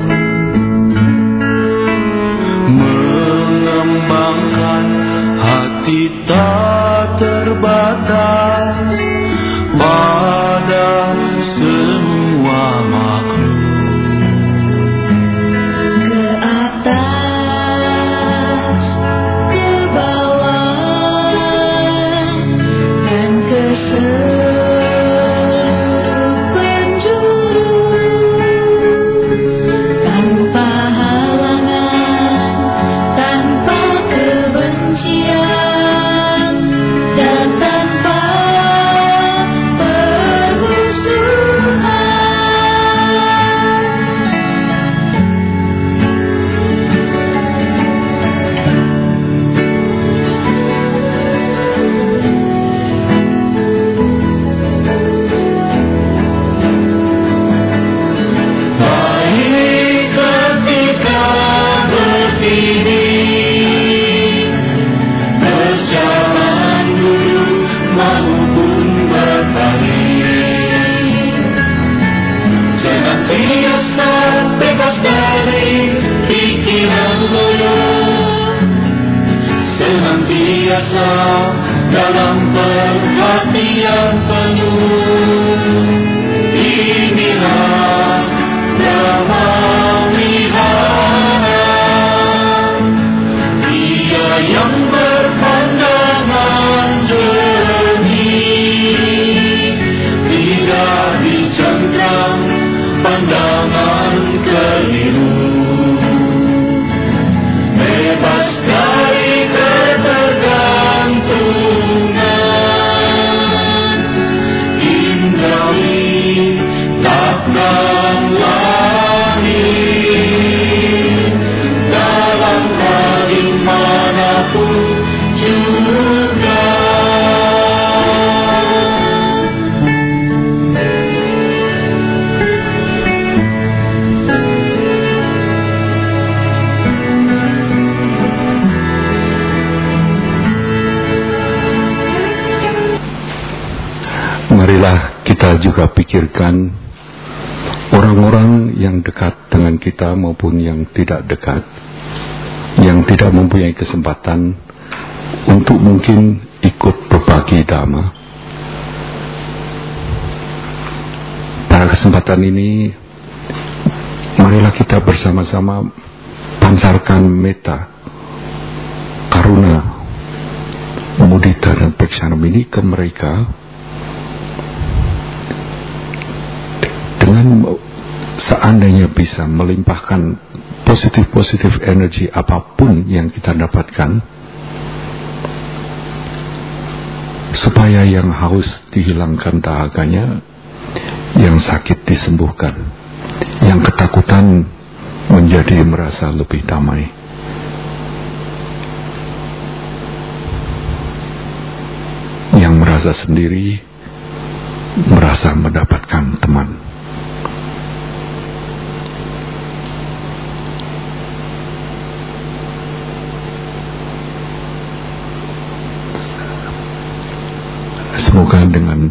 mengembangkan hati tak terbatas pada semua makhluk. Ke atas, ke bawah, dan ke seluruh penjuru, tanpa halangan, tanpa kebencian, dan tanpa permusuhan. Baik ketika berdiri, berjalan duduk maupun berbaring, senantiasa bebas dari pikiran loyo, senantiasa dalam perhatian penuh. Inilah Brahma Wihara, dia yang berpandangan jernih, tidak dicengkram pandangan keliru, bebas dari ketergantungan indrawi, takkan lahir dalam rahim manapun juga. Marilah kita juga pikirkan orang-orang yang dekat dengan kita maupun yang tidak dekat, yang tidak mempunyai kesempatan untuk mungkin ikut berbagi dhamma. Pada kesempatan ini, marilah kita bersama-sama pancarkan metta, karuna, mudita dan pekshanam ini ke mereka Jangan seandainya bisa melimpahkan positif energi apapun yang kita dapatkan, supaya yang haus dihilangkan dahaganya, yang sakit disembuhkan, yang ketakutan menjadi merasa lebih damai. Yang merasa sendiri merasa mendapatkan teman. Semoga dengan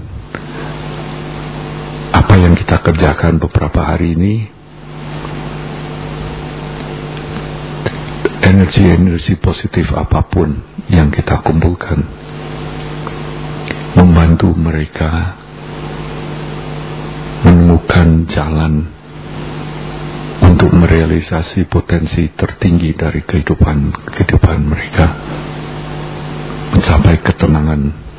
apa yang kita kerjakan beberapa hari ini, energi positif apapun yang kita kumpulkan membantu mereka menemukan jalan untuk merealisasi potensi tertinggi dari kehidupan mereka, mencapai ketenangan,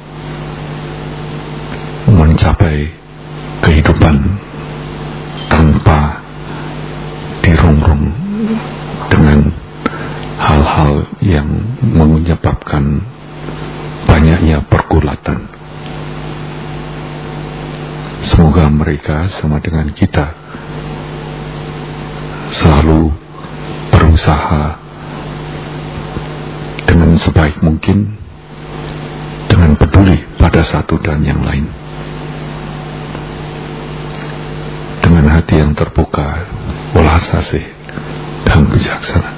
mencapai kehidupan tanpa dirongrong dengan hal-hal yang menyebabkan banyaknya pergulatan. Semoga mereka sama dengan kita selalu berusaha dengan sebaik mungkin, dengan peduli pada satu dan yang lain, dengan hati yang terbuka, welas asih, dan bijaksana.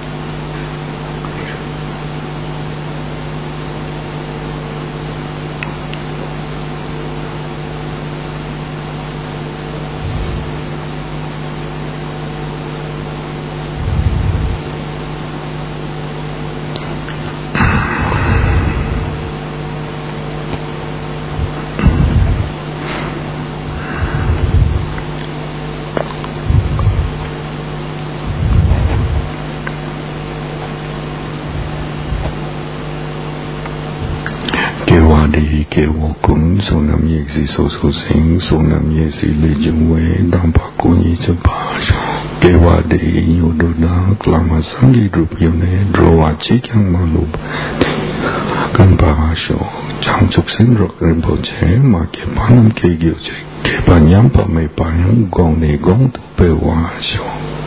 Kewo kun sonam yeksi soso sing sonam yeksi lejengwe dampak kunyi cepat kewa de yododa kelama sangi drup yone drowaci yang malu kan bahasyo 장축 생록 rinpoche make panam ke gyoche ke panyam pa me panyam gong ne gong tu pe wasyo.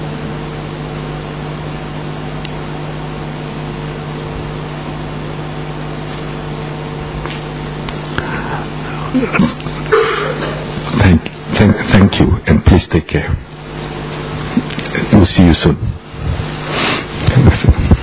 Thank you, and please take care. We'll see you soon.